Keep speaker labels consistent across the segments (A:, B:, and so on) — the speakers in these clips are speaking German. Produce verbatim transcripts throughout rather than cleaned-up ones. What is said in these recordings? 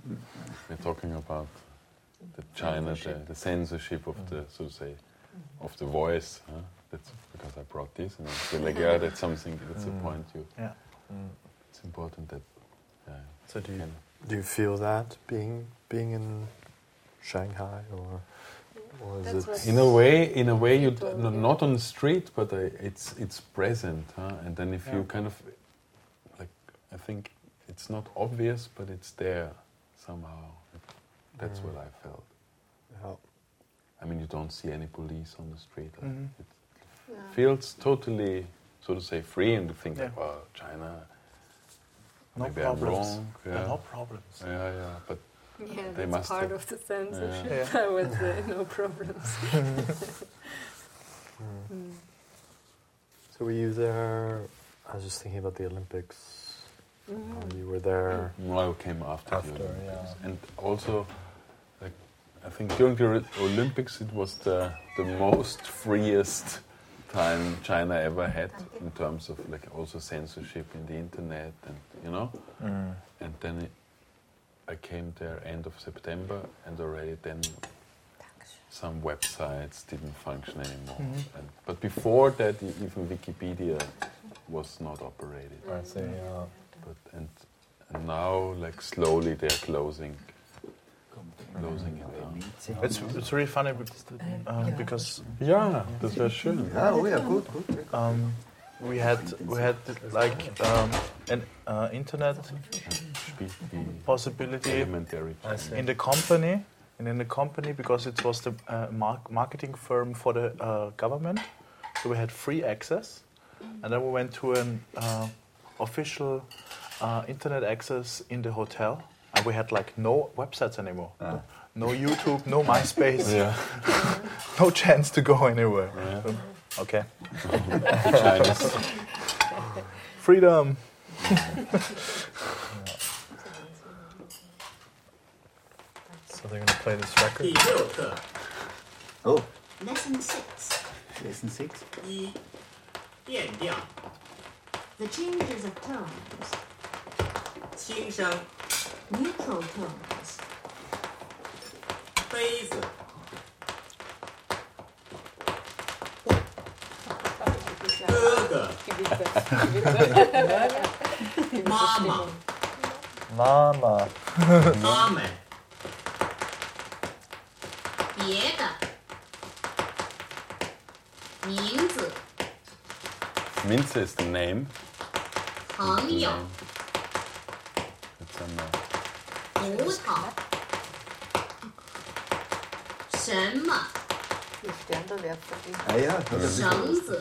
A: we're talking about the China, the, the censorship of mm. the, so to say, of the voice. Huh? That's because I brought this, and I feel like, yeah, that's something. That's mm. a point. You. Yeah. Mm. It's important that. Uh,
B: so do you do you feel that being being in Shanghai, or or is
A: that's it in a way? In a way, you d- no, not on the street, but uh, it's it's present. Huh? And then if yeah. you kind of like, I think it's not obvious, but it's there somehow. That's mm. what I felt. Yeah. I mean, you don't see any police on the street. Mm-hmm. It yeah. feels totally, so to say, free, and you think, yeah. like, wow, China,
C: no
A: maybe
C: problems.
A: I'm wrong.
C: Yeah.
A: Yeah.
C: No problems.
A: Yeah, yeah, but
D: yeah,
A: they
D: that's
A: must
D: part
A: have,
D: of the censorship
A: yeah.
D: with the no problems.
B: mm. So were you there? I was just thinking about the Olympics. Mm-hmm. Uh, you were there.
A: No, I came after,
B: after
A: the Olympics.
B: Yeah.
A: And also, like, I think during the Olympics it was the the most freest time China ever had in terms of like also censorship in the internet, and you know. Mm. And then it, I came there end of September, and already then some websites didn't function anymore. Mm-hmm. And, but before that, even Wikipedia was not operated.
B: I see. Yeah.
A: But and, and now, like slowly, they're closing, closing it down.
C: It's it's really funny because, um, because
A: yeah, das wäre schön.
E: Ah, oh yeah, good, good.
C: Um, we had we had like um, an uh, internet possibility in the company, and in the company because it was the uh, mar- marketing firm for the uh, government, so we had free access, and then we went to an uh, official uh, internet access in the hotel, and we had like no websites anymore, ah. no YouTube, no MySpace,
A: yeah.
C: no chance to go anywhere.
A: Yeah.
C: So, okay.
A: Chinese.
C: Freedom. So they're going to play this record.
E: Oh.
F: Lesson six.
E: Lesson six.
F: 一变调 The changes of tones.
G: 轻声
F: Neutral tones.
G: 杯子 哥哥 妈妈
C: Mama.
G: 他们
F: 别的 名字
A: Minze is the name.
F: 朋友
A: It's a name.
F: 葡萄什么
E: Ah ja, das ist
F: 绳子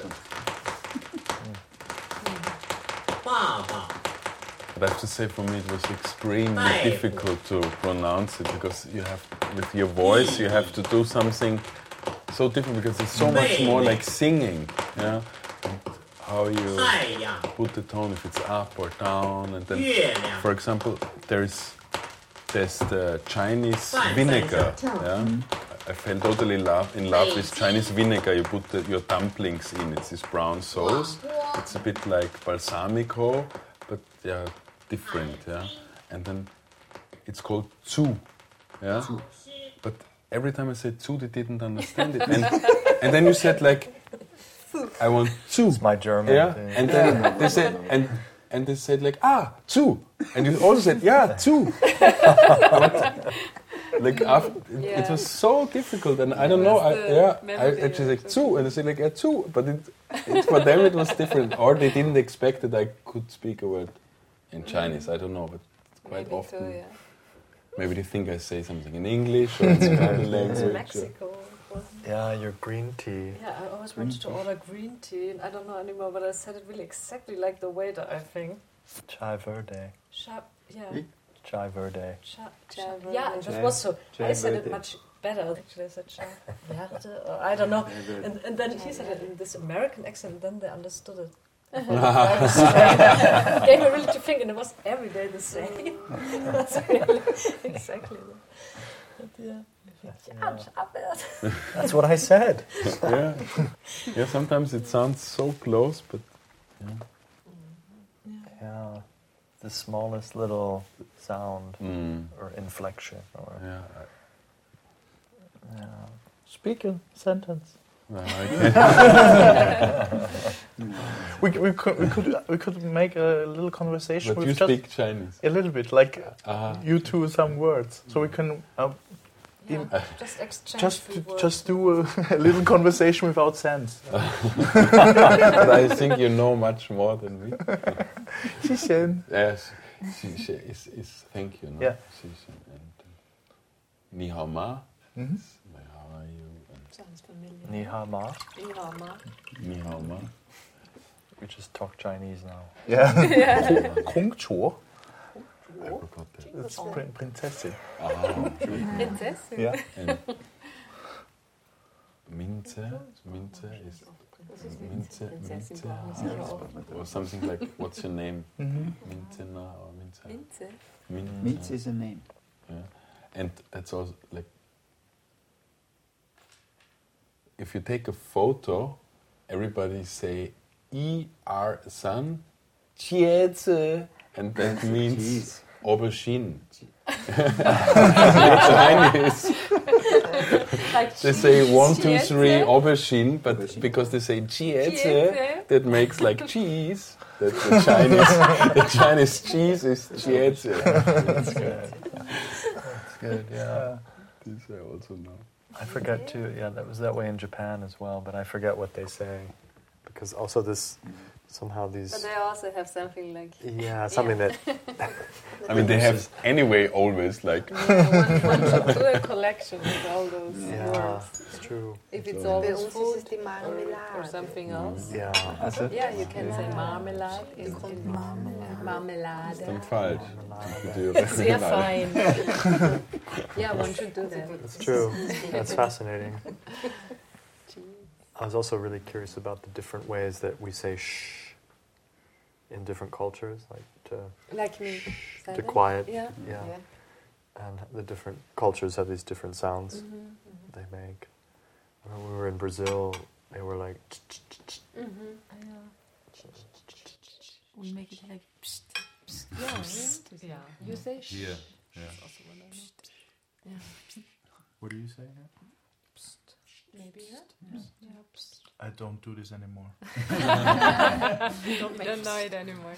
G: 爸爸
A: But I have to say, for me, it was extremely difficult to pronounce it because you have, with your voice, you have to do something so different because it's so much more like singing, yeah. And how you put the tone, if it's up or down, and then, for example, there's there's the Chinese vinegar, yeah. I fell totally love, in love with Chinese vinegar. You put the, your dumplings in. It's this brown sauce. It's a bit like balsamico, but yeah, different, yeah. And then it's called zu, yeah. But every time I said zu, they didn't understand it. And, and then you said like, I want zu.
B: It's my German.
A: Yeah.
B: Thing.
A: And then they said and and they said like ah zu, and you also said yeah zu. Like after, yeah. It was so difficult, and I don't know. I, yeah, I, I just like zu, and I said like yeah zu, but it, it for them it was different, or they didn't expect that I could speak a word in Chinese. I don't know, but quite
D: Maybe
A: often.
D: too, yeah.
A: Maybe they think I say something in English or in some other language.
D: In Mexico.
B: Yeah, your green tea.
D: Yeah, I always wanted to order green tea, and I don't know anymore, but I said it really exactly like the waiter, I think.
B: Chai verde.
D: Chai, yeah.
B: Chai verde.
D: Chai, chai verde. Yeah, and that was so.
E: Chai
D: I said
E: verde.
D: it much better. Actually, I said chai verde, or I don't know. And, and then he said it in this American accent, and then they understood it. Gave me really to think, and it was every day the same. That's really exactly. But yeah. Yeah, yeah.
B: That's what I said.
A: Yeah, yeah. Sometimes it sounds so close, but yeah.
B: Yeah. the smallest little sound
A: Mm.
B: or inflection or
A: Yeah.
B: yeah.
C: Speak a sentence.
A: Well, I can.
C: We, we could we could we could make a little conversation
A: But
C: with
A: you
C: just
A: speak Chinese.
C: a little bit, like
A: Ah.
C: you two some words, so we can uh,
D: Yeah,
C: in-
D: just exchange
C: just
D: few words.
C: just do a, a little conversation without sense.
A: But I think you know much more than me.
C: Xixin.
A: Yes, she, she is, is thank you. No?
C: Yeah.
A: She, she, and uh, ni hao ma.
C: Mhm.
A: Like, how are you? And
D: Sounds familiar.
B: Ni hao ma.
D: Ni hao ma.
A: ni hao ma.
B: We just talk Chinese now.
C: Yeah. Kung Chuo.
A: I forgot that.
C: It's prin- princess.
A: Ah,
D: Princess.
C: Yeah.
A: and Minze, Minze is Minze, Minze, or something like, what's your name?
C: Mhm.
A: Minzena or Minze?
D: Minze.
A: Min-
E: Mitz is a name.
A: Yeah. And that's also like, if you take a photo, everybody say I R San Jieze, and that means
E: Cheese.
A: aubergine. Chinese.
D: Like
A: They say one, two,
D: Jieze.
A: three, aubergine, but
E: Aubergine.
A: because they say Jieze,
D: Jieze.
A: that makes like cheese. That the Chinese, the Chinese cheese is Jieze.
B: That's good. That's good. Yeah.
A: This I also know.
B: I forget too. Yeah, that was that way in Japan as well. But I forget what they say. Because also this, somehow these,
H: But they also have something like
B: yeah, something that,
A: I mean, they have anyway always like.
H: yeah, one, one should do a collection with all those
B: yeah,
H: words.
B: it's true.
H: If it's
A: So-
H: always
I: Bei uns
H: food
I: ist es die
H: or,
I: Marmelade.
H: or something else.
B: Yeah.
E: Also,
H: Yeah, you can say marmalade in,
I: Kommt
H: in
I: Marmelade.
H: marmelade.
A: Dann falsch.
D: Sehr fein.
H: Yeah, one should do that.
B: It's true. That's fascinating. I was also really curious about the different ways that we say shh in different cultures, like to,
H: Like me.
B: to
H: silent.
B: quiet.
H: Yeah.
B: Yeah. And the different cultures have these different sounds
H: Mm-hmm.
B: they make. When we were in Brazil, they were like,
H: Mm-hmm.
I: We make it like psst, psst,
H: Yeah,
I: psst.
D: Yeah.
H: You say sh.
A: Yeah. Yeah.
H: Yeah.
C: What do you say?
H: Maybe, yeah.
C: I don't do this anymore.
H: Don't, don't know it anymore.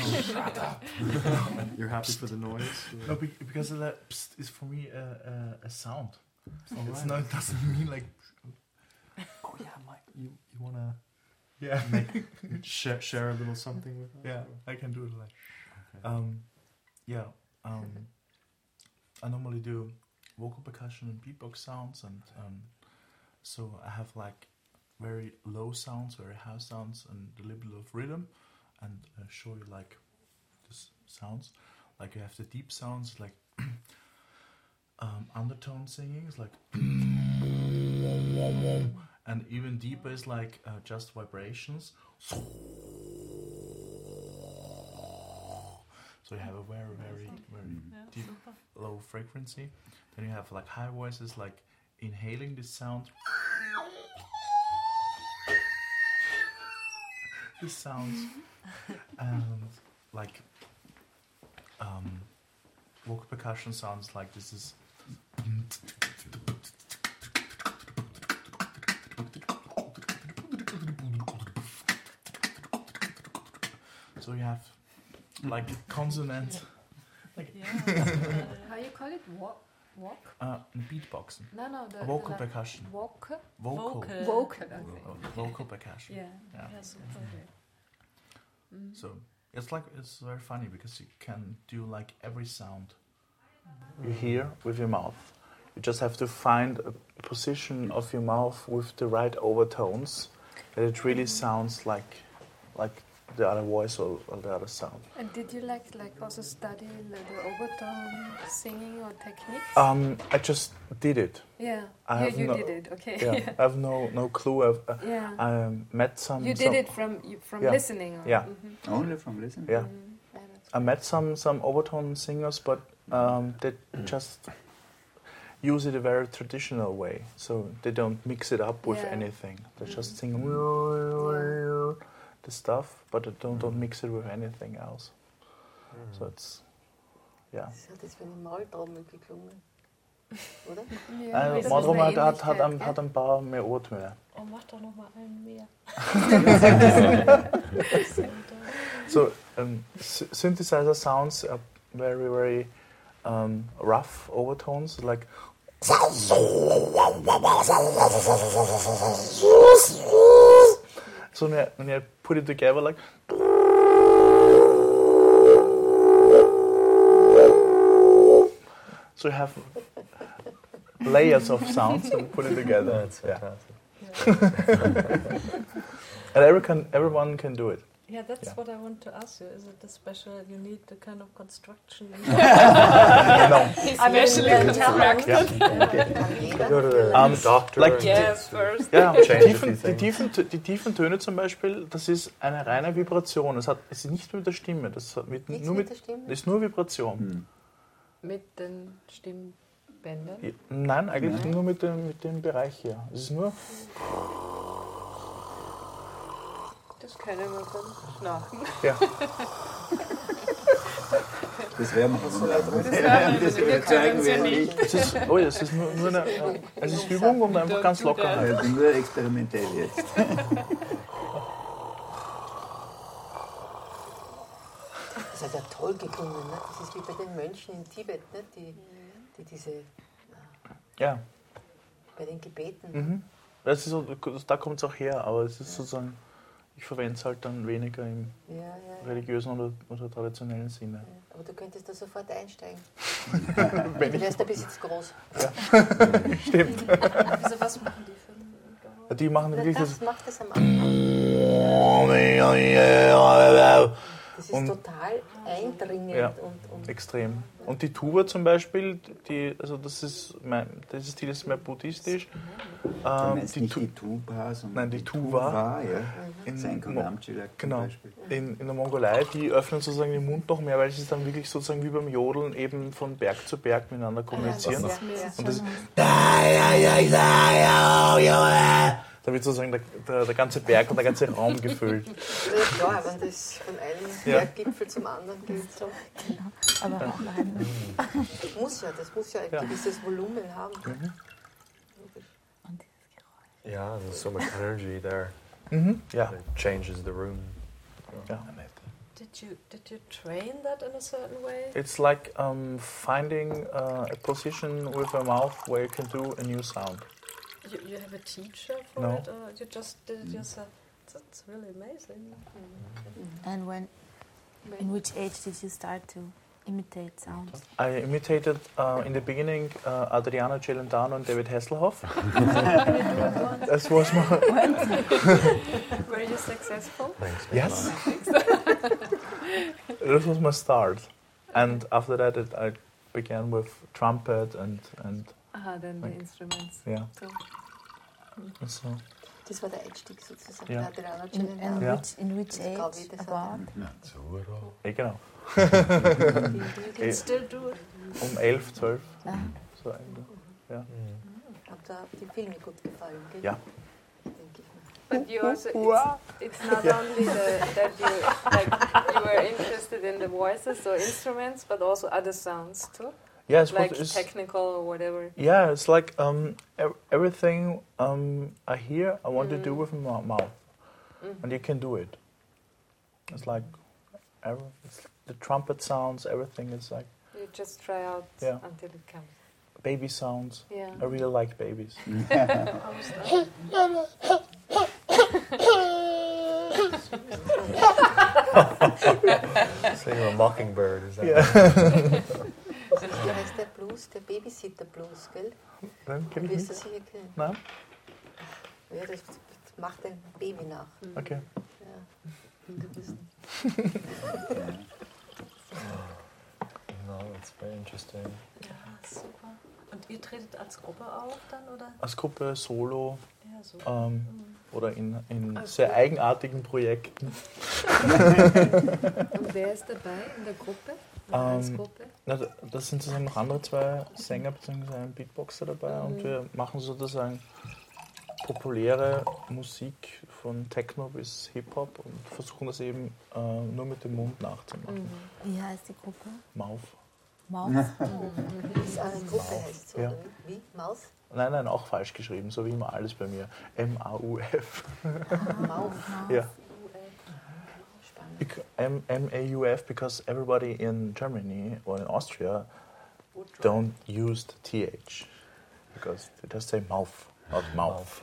B: you're happy for the noise?
C: No, be- because of that psst is for me a, a, a sound. It's not, it doesn't mean like.
B: Oh yeah, Mike, you, you want to
C: Yeah.
B: make share, share a little something with us?
C: Yeah, I can do it like. Um, yeah. Um, I normally do vocal percussion and beatbox sounds, and um, so I have like very low sounds, very high sounds, and a little bit of rhythm, and uh, show you like this sounds. Like you have the deep sounds, like um, undertone singing is like, and even deeper is like uh, just vibrations. So you have a very, very, very deep, low frequency. Then you have like high voices, like inhaling this sound. This sounds, and like um, vocal percussion sounds like this is. So you have like consonant,
H: How you call it? Walk? Walk?
C: uh, beatboxing,
H: No, no. The,
C: vocal
H: the
C: percussion,
H: walk.
C: vocal,
D: Vocal.
H: Vocal.
C: uh, vocal percussion.
H: Yeah.
C: Yeah.
D: Yes,
H: Mm.
C: So it's like it's very funny because you can do like every sound you hear with your mouth. You just have to find a position of your mouth with the right overtones that it really sounds like like the other voice or, or the other sound.
H: And did you like like also study the, the overtone singing or techniques?
C: Um, I just did it.
H: yeah.
C: I
H: you
C: have
H: you
C: no-
H: did it. Okay.
C: Yeah, I have no no clue. I've uh,
H: Yeah.
C: I um, met some.
H: You
C: some,
H: did it from you- from
C: Yeah.
H: listening. Or,
C: Yeah.
H: Mhm.
E: only from listening?
C: Yeah,
H: Mm, yeah, that's
C: I met some some overtone singers, but um, they just use it a very traditional way. So they don't mix it up with
H: Yeah.
C: anything. They just
H: Mhm.
C: sing the stuff, but they don't don't mix it with anything else. So it's, yeah.
J: Das hat jetzt wie eine Maultrommel geklungen, oder?
H: Ja,
C: Äh,
H: das
C: Maultrommel
H: ist eine
C: hat, hat, ein,
H: Ähnlichkeit,
C: hat ein paar mehr O-Töne.
D: Oh, mach doch noch mal einen mehr.
C: So um, s- synthesizer sounds are very, very um, rough overtones, like. So when you, when you put it together, like. So you have layers of sounds and put it together.
B: That's
C: Yeah.
B: fantastic.
C: And every can, everyone can do it.
D: Yeah, that's
C: Yeah.
D: what I want to ask you. Is it a special, you need the kind of construction?
C: No.
D: Especially
J: Yeah.
D: construction.
C: Yeah.
B: Go to the
C: Um,
B: doctor.
C: like-
B: and
D: Yes, first.
C: Ja, die
B: Change a
C: tiefen,
B: few
C: die, tiefen, die tiefen Töne zum Beispiel, das ist eine reine Vibration. Es, hat, es ist nicht mit der Stimme, das, hat mit,
J: Nichts
C: nur
J: mit
C: mit,
J: der Stimme?
C: das ist nur Vibration.
E: Hm.
H: Mit den Stimmbändern.
C: Ja, Nein, eigentlich nur mit dem, mit dem Bereich hier. Es ist nur.
H: Das können wir dann schnarchen.
C: Ja.
E: Das werden wir so
H: Das
E: das
H: werden wir
E: wir
H: können
E: zeigen
H: sie
E: werden
H: nicht.
C: Es ist, oh ja, es ist nur, nur eine, es ist Übung und einfach ganz locker.
E: Ja,
C: Halt.
E: ich bin nur experimentell jetzt.
J: Das hat ja toll geklungen, ne? Das ist wie bei den Mönchen in Tibet, ne? die, die diese,
C: Ja.
J: bei den Gebeten.
C: Mhm. Das ist so, da kommt es auch her, aber es ist sozusagen, ich verwende es halt dann weniger im
J: Ja, ja, ja.
C: religiösen oder, oder traditionellen Sinne.
J: Aber du könntest da sofort einsteigen.
C: Wenn
J: Du
C: ich,
J: wärst ein bisschen zu groß.
C: stimmt.
D: Wieso, was machen die für ein Geräusch?
C: Die machen
J: Na,
C: wirklich
J: das
C: das.
J: macht es am Anfang. Das ist
C: Und-
J: total eindringend
C: Ja.
J: und, und
C: Extrem. Und die Tuba zum Beispiel, die, also das ist mein, dieses Stil ist mehr buddhistisch.
E: Du
C: Ähm,
E: meinst
C: die
E: nicht
C: Tu-
E: die Tuba, sondern
C: Nein, die Tuba.
E: ja.
C: in,
E: Sein
C: Mo-
E: Konamtschilak zum
C: genau,
E: Beispiel.
C: in, in der Mongolei, die öffnen sozusagen den Mund noch mehr, weil sie dann wirklich sozusagen wie beim Jodeln eben von Berg zu Berg miteinander kommunizieren.
J: ja,
C: Und das, da wird sozusagen der, der, der ganze Berg und der ganze Raum gefüllt.
J: ja, klar, wenn das von einem
C: Ja.
J: Berggipfel zum anderen geht. So.
I: Aber auch nein.
J: Das muss ja, das muss ja ein
C: Ja.
J: gewisses Volumen haben.
C: Mhm.
I: Und dieses Geräusch.
B: Yeah, there's so much energy there.
C: Mhm. Ja.
B: It changes the room.
C: Ja.
D: Did you, did you train that in a certain way?
C: It's like um, finding uh, a position with a mouth where you can do a new sound.
D: You, you have a teacher for
C: No.
D: it, or you just did it yourself? That's really amazing.
I: And when, in which age did you start to imitate sounds?
C: I imitated uh, in the beginning uh, Adriano Celentano and David Hasselhoff. That was my
H: Were you successful?
B: Thanks.
C: yes. This was my start, and after that it, I began with trumpet and and
H: Aha, then the
C: Like-
H: instruments.
C: yeah.
H: So,
C: And so
J: Das war der Einstieg sozusagen.
C: Ja.
J: Der Adriano
I: In,
J: Celentano.
I: and
C: Ja.
I: which, in which
J: Das glaub
I: age
J: ich, das hat
I: about?
C: ja, genau.
D: You can still do it.
C: Um elf, zwölf.
I: Ah.
C: So eigentlich. Ja.
J: Habt ihr die Filme gut gefallen, gell?
C: Ja.
J: Denke ich mir.
H: but you also, it's, it's not only the, that you, like, you were interested in the voices or instruments, but also other sounds too,
C: Yeah, it's
H: like
C: what is.
H: technical or whatever.
C: Yeah, it's like um, ev- everything um, I hear, I want to do with my mouth,
H: Mhm.
C: and you can do it. It's like every, it's the trumpet sounds, everything is like
H: You just try out
C: Yeah.
H: until it comes.
C: baby sounds.
H: Yeah.
C: I really like babies.
B: So you're a mockingbird, is that?
C: Yeah.
J: Wie heißt der Blues? Der Babysitter Blues, gell?
C: Dann kenn
J: Du
C: ich
J: wirst das
C: nicht.
J: sicher kennen.
C: Nein?
J: Ja, das macht ein Baby nach.
C: Okay.
J: Ja. Du bist
B: No, it's very interesting.
D: Ja, super. Und ihr tretet als Gruppe auf dann, oder?
C: Als Gruppe, Solo
D: Ja, so.
C: ähm, oder in, in
D: Als
C: sehr
D: Gruppe.
C: eigenartigen Projekten.
H: Und wer ist dabei in der Gruppe? Als
C: Ähm,
H: Gruppe?
C: Na, da- das sind sozusagen noch andere zwei Sänger bzw. ein Beatboxer dabei und wir machen sozusagen populäre Musik von Techno bis Hip-Hop und versuchen das eben äh, nur mit dem Mund nachzumachen.
I: Wie heißt die Gruppe?
C: Mauf.
I: Mauf?
J: Das ist eine Gruppe, heißt so,
C: Ja.
J: oder wie? Maus?
C: Nein, nein, auch falsch geschrieben, so wie immer alles bei mir. M A U F.
J: Mauf.
C: Ja.
J: Spannend.
C: Bec- M M A U F because everybody in Germany or in Austria don't use the T H because they just say mouth, not mouth.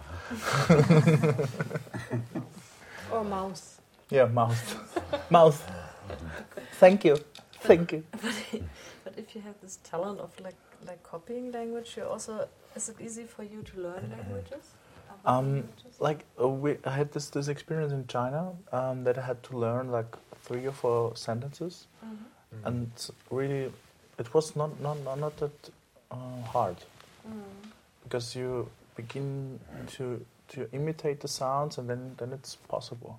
D: Or mouse.
C: Yeah, mouth. Mouth. Thank you. Thank you.
D: But if you have this talent of like like copying language, you also is it easy for you to learn languages? Other
C: Um,
D: languages?
C: like uh, we, I had this this experience in China um, that I had to learn like three or four sentences,
D: Mhm.
C: and really, it was not not not, not that uh, hard
D: Mm.
C: because you begin to to imitate the sounds, and then then it's possible.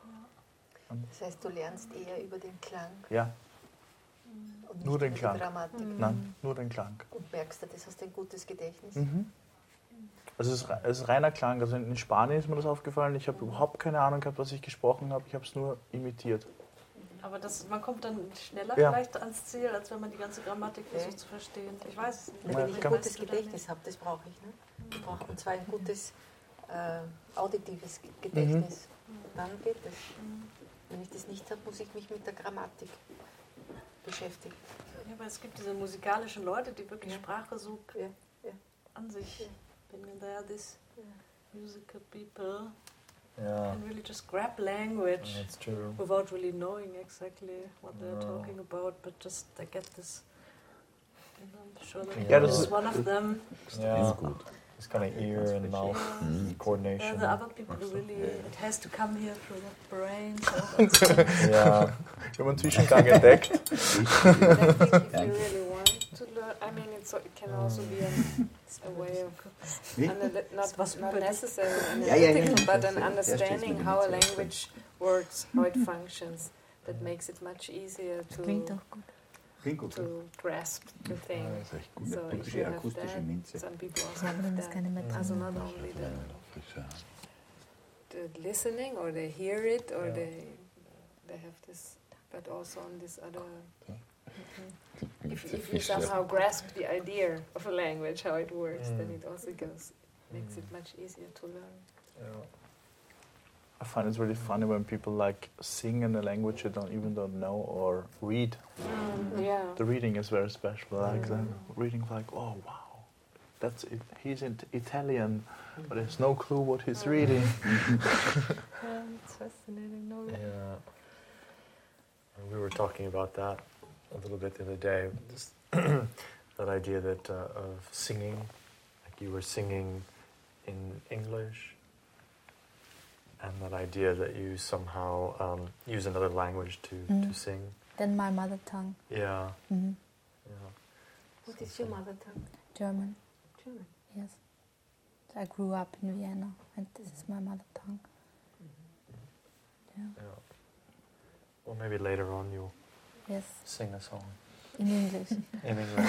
J: Das heißt, du lernst eher über den Klang
C: Ja,
J: und nicht
C: Nur den
J: über
C: Klang.
J: die Grammatik.
C: nein, nur den Klang.
J: Und merkst du, das hast du ein gutes Gedächtnis?
C: Mhm. Also es ist, re- es ist reiner Klang. Also in Spanien ist mir das aufgefallen. Ich habe überhaupt keine Ahnung gehabt, was ich gesprochen habe. Ich habe es nur imitiert.
D: Aber das, man kommt dann schneller
C: Ja.
D: vielleicht ans Ziel, als wenn man die ganze Grammatik versucht zu verstehen. Ich weiß es nicht.
J: Wenn
C: Ja,
J: ich ein
C: kann-
J: gutes Gedächtnis habe, das brauche ich. Ne? Ich brauche und zwar ein gutes äh, auditives Ge- Gedächtnis. Dann geht es. Wenn ich das nicht habe, muss ich mich mit der Grammatik beschäftigen.
D: Ja, aber es gibt diese musikalischen Leute, die wirklich
J: Ja.
D: Sprache so
J: Ja, ja.
D: an sich.
J: Ja.
D: When there are these musical people
B: Yeah,
D: can really just grab language
B: that's true.
D: without really knowing exactly what they're
B: No.
D: talking about, but just they get this. And I'm sure that
B: Yeah,
D: this
B: this
D: is
B: is-
D: one of them.
B: Yeah, this kind of ear and mouth
D: Yeah. There
B: coordination.
D: are the other people who really, it has to come here through the brain. So that's
B: Yeah,
C: Wir haben einen Zwischengang entdeckt.
H: I think if you really want to learn, I mean, it's, it can also be an, a way of, ana- not,
D: was
H: not
D: über dich.
H: necessarily
E: Ja, ja, ja.
H: analytical, but an
E: Ja,
H: understanding
E: steht
H: how a
E: mir nicht so.
H: language works, how it functions, that makes it much easier
I: Klingt
H: to,
I: doch gut.
E: Klingt gut.
H: to grasp the thing.
E: Das ist echt gut.
H: So if
E: Gute
H: you have
E: akustische
H: that,
E: Minze.
H: some people also
I: Ja, aber
H: have
I: dann ist
H: that.
I: keine mehr
H: Also
I: drin.
H: not only the, the listening, or they hear it, or
B: Yeah.
H: they they have this, but also on this other. If,
A: It's a
H: if you
A: fish
H: somehow grasp the idea of a language, how it works, then
B: Mm.
H: it also goes makes it much easier to learn.
B: yeah.
C: I find it's really funny when people like sing in a language you don't even don't know or read.
H: Yeah.
C: The reading is very special. Like the reading, like oh wow, that's it. He's in Italian, but there's no clue what he's reading.
H: Yeah, it's fascinating. No,
B: Yeah. And we were talking about that a little bit the other day. This that idea that uh, of singing, like you were singing in English, and that idea that you somehow um, use another language to, to
I: Mm.
B: sing.
I: Then my mother tongue.
B: Yeah.
I: Mhm.
B: Yeah.
J: What is your mother tongue?
I: German,
J: German.
I: yes. So I grew up in Vienna, and this is my mother tongue. Yeah.
B: Yeah. Well, maybe later on you'll
I: Yes,
B: sing a song
I: in English.
B: in English.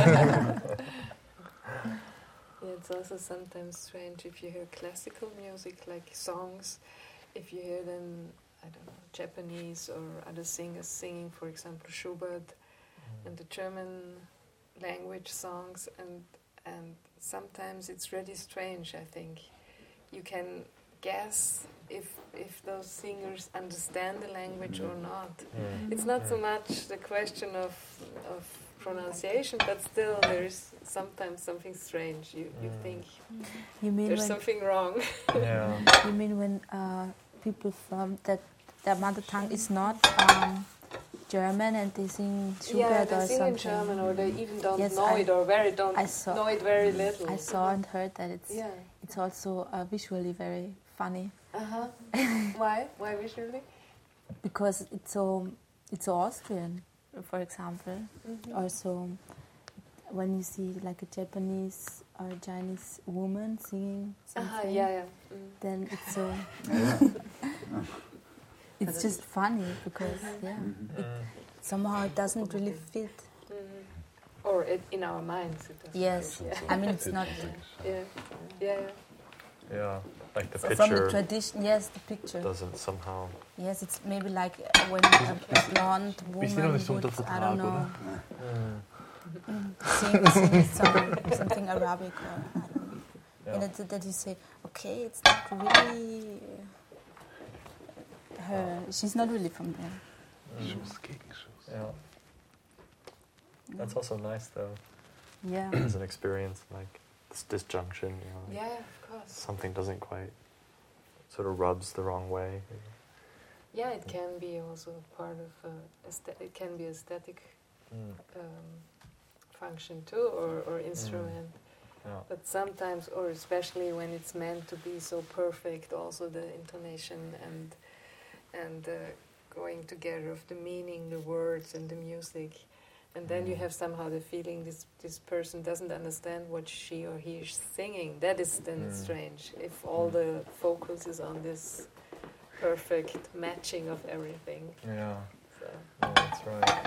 H: Yeah, it's also sometimes strange if you hear classical music, like songs, if you hear them, I don't know, Japanese or other singers singing, for example, Schubert and the German language songs, and and sometimes it's really strange, I think. You can guess if if those singers understand the language or not.
B: Mm.
H: It's not so much the question of of pronunciation, but still there is sometimes something strange. You you
B: Mm.
H: think
I: You mean
H: there's
I: when
H: something wrong.
B: Yeah.
I: you mean when uh, people from that their mother tongue is not um, German and they sing Schubert
H: Yeah,
I: or
H: they sing
I: something?
H: in German, or they even don't
I: Yes,
H: know
I: I-
H: it, or very don't
I: I saw-
H: know it very little.
I: I saw and heard that it's
H: Yeah.
I: it's also uh, visually very funny
H: Uh huh. Why? Why visually?
I: because it's so it's so Austrian, for example.
H: Mhm.
I: Also, when you see like a Japanese or a Chinese woman singing
H: Uh huh.
I: something,
H: Yeah, yeah. Mm.
I: then it's so it's just funny because yeah, it, somehow it doesn't really fit.
H: Mhm. Or it, in our minds, it doesn't.
I: Yes,
H: fit,
I: I mean it's not.
H: Yeah. Yeah. Yeah.
B: Yeah, like the
I: So
B: picture.
I: from the tradition, yes, the picture.
B: Doesn't somehow.
I: Yes, it's maybe like uh, when a blonde
C: Wir sind noch
I: woman
C: nicht
I: would,
C: unter
I: I
C: Vertrag,
I: don't know,
C: oder?
I: mm, sing, sing some, something Arabic or I don't know.
B: Yeah.
I: And that, that you say, okay, it's not really her. She's not really from there.
A: Schuss gegen Schuss.
B: Yeah. That's also nice, though.
I: Yeah.
B: As an experience, like this disjunction, you know.
H: Yeah, of course.
B: Something doesn't quite sort of rubs the wrong way.
H: Yeah, it can be also part of uh, aesthet- it can be aesthetic
B: Mm.
H: um, function too, or, or instrument.
B: Yeah.
H: But sometimes, or especially when it's meant to be so perfect, also the intonation and and uh, going together of the meaning, the words and the music, and then you have somehow the feeling this this person doesn't understand what she or he is singing. That is then
B: Mm.
H: strange. If all the focus is on this perfect matching of everything.
B: Yeah.
H: So.
B: Yeah, that's right.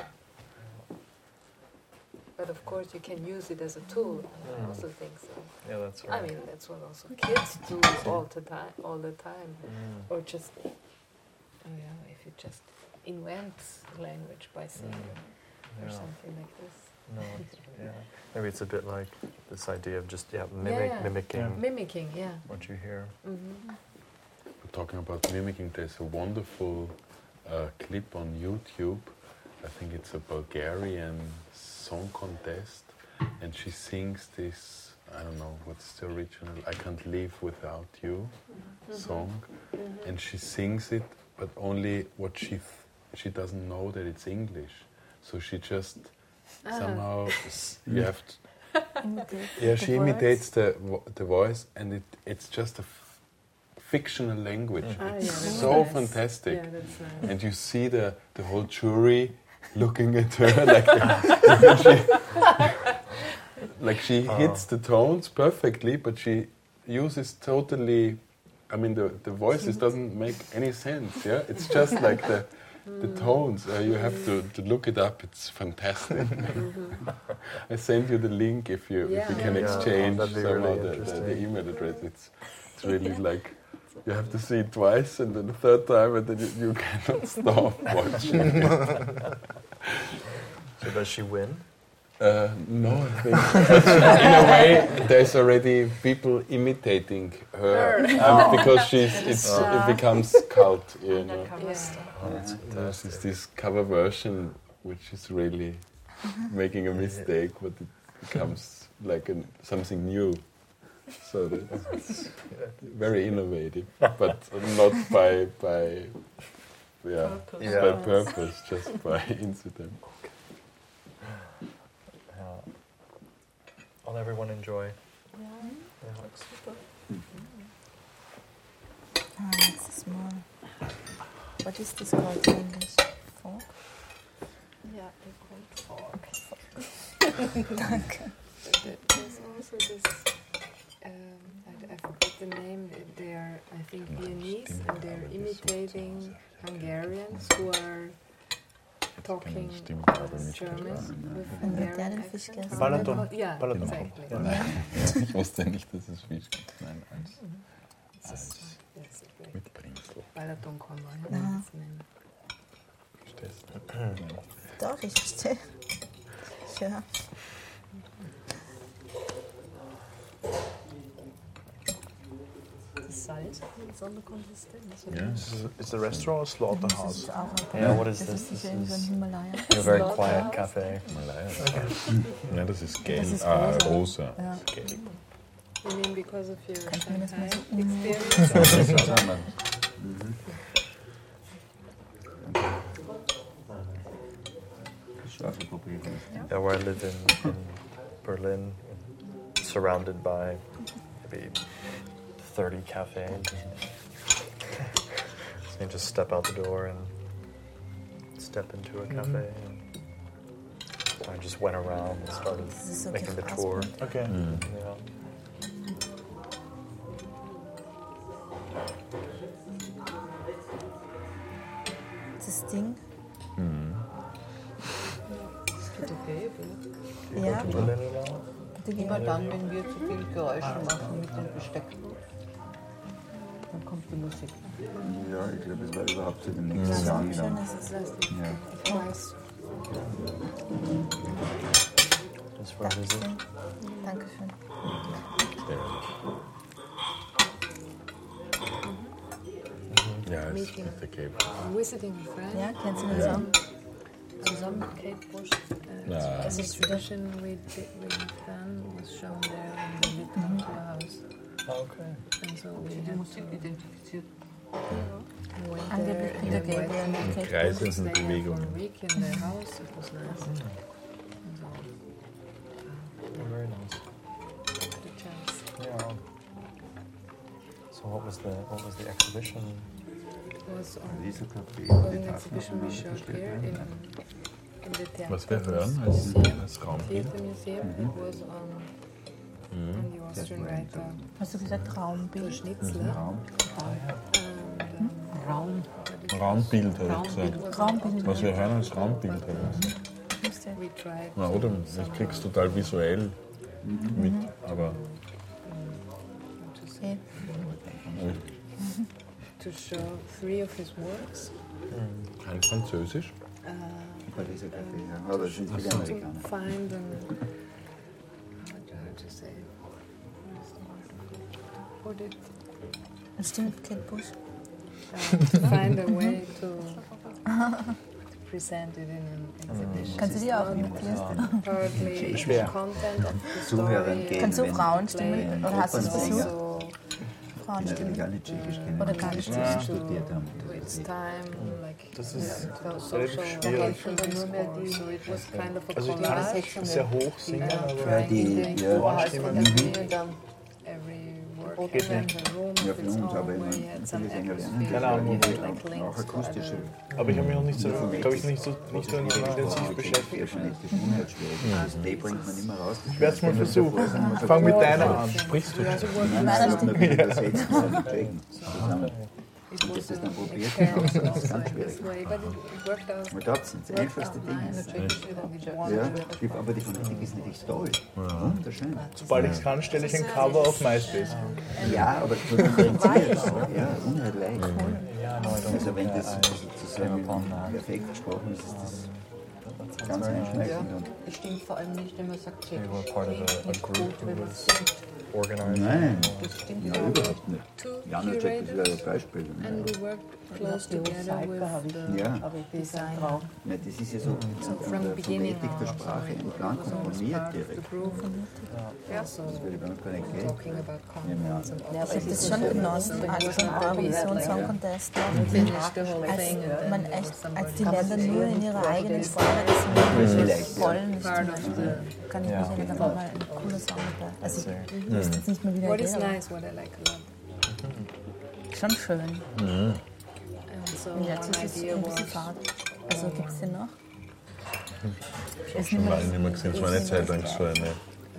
H: But of course, you can use it as a tool. I
B: Mm.
H: also think so.
B: Yeah, that's right.
H: I mean, that's what also kids do all the time. All the time,
B: Mm.
H: or just oh yeah, if you just invent language by singing
B: Mm.
H: or
B: Yeah.
H: something like this.
B: No, it's, yeah. Maybe it's a bit like this idea of just yeah, mimic,
H: Yeah.
B: mimicking
C: Yeah.
H: Mimicking, yeah.
B: what you hear.
H: Mm-hmm.
A: Talking about mimicking, there's a wonderful uh, clip on YouTube. I think it's a Bulgarian song contest, and she sings this, I don't know, what's the original, I Can't Live Without You
H: Mm-hmm.
A: song,
H: Mm-hmm.
A: and she sings it, but only what she, th- she doesn't know that it's English, so she just
H: Ah.
A: somehow, s- you have to,
I: Imitate
A: yeah,
I: the
A: she
I: words.
A: imitates the vo- the voice, and it it's just a f- fictional language.
H: Ah,
A: It's
H: yeah, that's
A: so
H: nice.
A: fantastic,
H: Yeah, that's nice.
A: and you see the the whole jury looking at her like because she, like she hits the tones perfectly, but she uses totally. I mean, the the voices doesn't make any sense. Yeah, it's just like the. The tones, uh, you have to, to look it up. It's fantastic. I send you the link if you if you
H: Yeah.
A: can
B: Yeah,
A: exchange
B: that'd be
A: somehow
B: really
A: the, the, the
B: interesting.
A: email address. It's it's really like you have to see it twice and then the third time and then you, you cannot stop watching.
B: So does she win?
A: Uh, no, I think but in a way there's already people imitating her um, because she's it's it becomes cult, you know.
H: Yeah.
B: Oh, that's
A: There's
B: fantastic.
A: this, this cover version which is really making a mistake, but it becomes like an, something new. So that's very innovative, but not by by yeah,
B: Yeah.
A: by purpose, just by incident.
B: Yeah. Will everyone enjoy?
H: Yeah.
B: Yeah.
I: Ah, it's small. What is this called in English? Fork?
H: Yeah, they call it fork.
I: Danke.
H: There's also this, um, I, I forgot the name, they are, I think, Viennese, and they're imitating Hungarians who are talking uh, German with Hungarian accents.
C: Balaton.
H: Yeah,
C: Balaton.
H: exactly.
C: Ja.
A: Ich wusste nicht, dass es Fisch gibt. Nein, als,
H: This is, yes, great.
A: mit Bringsel.
H: Balaton Konvoi,
I: Aha.
H: that's the name.
A: Verstehst du?
I: Doch, ich verstehe. Ja.
D: Das Salz hat eine besondere Konsistenz.
A: Ja.
C: Is it- Is the restaurant or
I: Das
C: slaughterhouse?
I: ist auch ein
B: Yeah, what is
I: Das
B: this?
I: ist
B: This
I: sicher irgend so ein
B: is
I: Himalaya.
B: a very quiet cafe.
A: Malaya. Ja, das ist gelb.
I: Das ist
A: ah,
I: rosa.
A: rosa.
I: Ja.
A: Gelb.
H: You mean because of your
I: Kannst du mir das mal
H: Shanghai
I: so umnehmen?
H: experience?
B: Yeah, where I live in, in Berlin, surrounded by maybe thirty cafes. So you just step out the door and step into a cafe. And so I just went around and started
I: Das ist so
B: making the
I: krass.
B: tour.
C: Okay.
B: Yeah.
I: Das Ding.
H: Geht okay,
B: Do you
I: Ja.
B: go to Berlin at all?
I: Bitte geh
K: Immer dann, wenn wir zu viel Geräusche machen mit dem Besteck. kommt die Musik.
E: Ja, ich glaube, es war überhaupt zu dem nächsten Jahr.
I: Schön ist es.
E: Ja.
H: Ich weiß.
B: Das war Visit.
I: Dankeschön.
A: Ja, es ist mit der Cape.
H: Visiting a friend.
I: Ja, kennst du den Song?
H: Zusammen mit Kate Bush. Uh,
A: Ja.
H: As a tradition we did we had done was shown there and we did come to our house.
B: Okay.
H: And so we
K: Die
H: had
K: Musik identifiziert.
H: we went
I: Angeblich
H: there
I: Peter
H: and
I: Gabriel und
H: went
I: Kate
A: Kreis
I: Bush.
A: ist eine
H: stay there for
A: Bewegung.
H: a week in their house. It was nice. And so
B: Very nice.
H: had a chance.
B: Yeah. So what was the what was the exhibition?
H: It was on
E: Dieser Café,
H: it was
E: die
H: an
E: Tafeln
H: exhibition we showed
E: aufeinander
H: here
E: gestellt.
H: in, in the theater.
A: Was wir hören als,
H: museum,
A: als Raumbild.
H: Theater Museum. It was on, on the Austrian writer
I: Hast du gesagt Raumbild?
H: Schnitzler.
E: Raum.
H: And, um,
K: Raum.
A: Raumbild, habe ich gesagt.
I: Raumbild.
A: Was wir hören als Raumbild. habe ich gesagt.
H: we tried
A: Na,
H: to
A: oder?
H: somehow
A: Ich krieg's total visuell mit, aber
H: to, say, to show three of his works.
A: kein Französisch.
H: Uh,
E: Bei dieser Café, ja. Aber das sind viele
H: to
E: Amerikaner.
H: find an how to, how to say what is the word? What did
I: Stimmt, Kate Bush.
H: uh, to find a way to, to present it in an exhibition.
I: Kannst du die auch imitieren?
H: Partly
B: Schwer.
H: the content of the
E: Zuhören
H: story.
E: gehen,
I: Kannst du
E: wenn-
I: Frauenstimmen oder hast du es
H: and
I: versucht?
H: also
E: die natürlich
I: Frauenstimmen.
E: gar nicht Tschechisch kennen,
I: Oder
E: die
I: gar nicht
E: Tschechisch
H: to,
E: studiert haben.
H: to its time, like
B: Das ist
H: yeah,
B: relativ
H: social
B: schwierig.
H: discourse. So it was kind of a
B: Also ich kann
H: collage.
B: sehr hoch singen,
H: Ja,
B: aber
E: Ja, die, ja,
B: Frauenstimmen.
H: Every work
B: Geht
H: had
B: nicht.
H: a room
E: Ja,
H: of
E: für
H: its
E: uns, aber
H: own,
E: wenn
H: where
E: man
H: you had some
E: viele Sänger lernen,
H: atmosphere,
B: Keine Ahnung,
H: you
B: wie-
H: had like
E: auch
H: links to
E: akustische.
H: other.
B: aber ich habe mich noch nicht so, glaube ich, nicht so, nicht so intensiv beschäftigt.
E: Phonetische Unheitsschwierigkeiten. Das D bringt man immer raus.
B: Ich werde es mal versuchen. Ich fange mit deiner an. Sprichst du?
H: We also worked
E: Nein,
I: Meiner
E: das
I: stimmt.
E: hat man übersetzt von den Tschechen zusammen.
H: It
E: Und
H: was
E: das ist dann
H: an
E: probiert.
H: experiment
E: Das ist
H: also
E: ganz
H: in this
E: schwierig.
H: way, but it, it worked out.
E: Und dort sind es
H: Worked
E: einfachste
H: out nice.
E: Dinge.
H: Especially that we
E: Ja,
H: wanted
E: die, aber die Phonetik ist natürlich toll. Wunderschön.
B: Sobald ich es kann, stelle ich ein Cover auf MySpace.
E: Ja, aber so differenziert. Ja, unheimlich leicht. Also wenn das sozusagen perfekt gesprochen ist, ist das ganz einschneidend. Und
K: Es stimmt vor allem nicht, wenn man sagt,
B: We were part of a, a
K: nicht
B: group
K: gut,
B: who
K: wenn man
B: was
K: singt.
B: organized.
E: nein,
K: Das stimmt
E: ja,
K: nicht.
E: überhaupt nicht.
H: two
E: Janacek ist ja
H: curators,
E: ein Beispiel.
H: and we worked close
K: Die
H: together
K: Salka habe
H: with
K: ich,
H: the
E: Ja.
K: aber ich bin
H: design.
K: ein Traum.
E: Nein, das ist ja so
H: So
E: von
H: from
E: der
H: the beginning
E: Phonetik der
H: on,
E: Sprache
H: so it
E: entlang
H: was always
E: komponiert
H: part of the
E: direkt.
H: group. Also
E: Das würde bei uns gar nicht gehen.
H: talking about consonants and
I: Ich habe das schon genossen, als beim Eurovision Song Contest war.
H: finished the whole
I: Als
H: thing and
I: man
H: then
I: echt, als
H: somebody
I: die Länder nur in ihrer eigenen Sprache das
E: Vielleicht, ja.
I: wollen, nicht
H: part
I: zum
H: of
I: Beispiel.
H: the
I: Kann ich mich erinnern, da war mal ein cooler Song dabei. Also ich wüsste jetzt nicht mehr, wie der
H: what is
I: geht, aber
H: nice, what I like a lot.
I: schon schön.
H: And so
I: Und jetzt
H: one
I: ist es
H: idea
I: ein
H: was
I: bisschen fad. Also gibt es den noch?
A: Ich habe schon lange nicht mehr gesehen. Es war eine Zeit lang so eine. So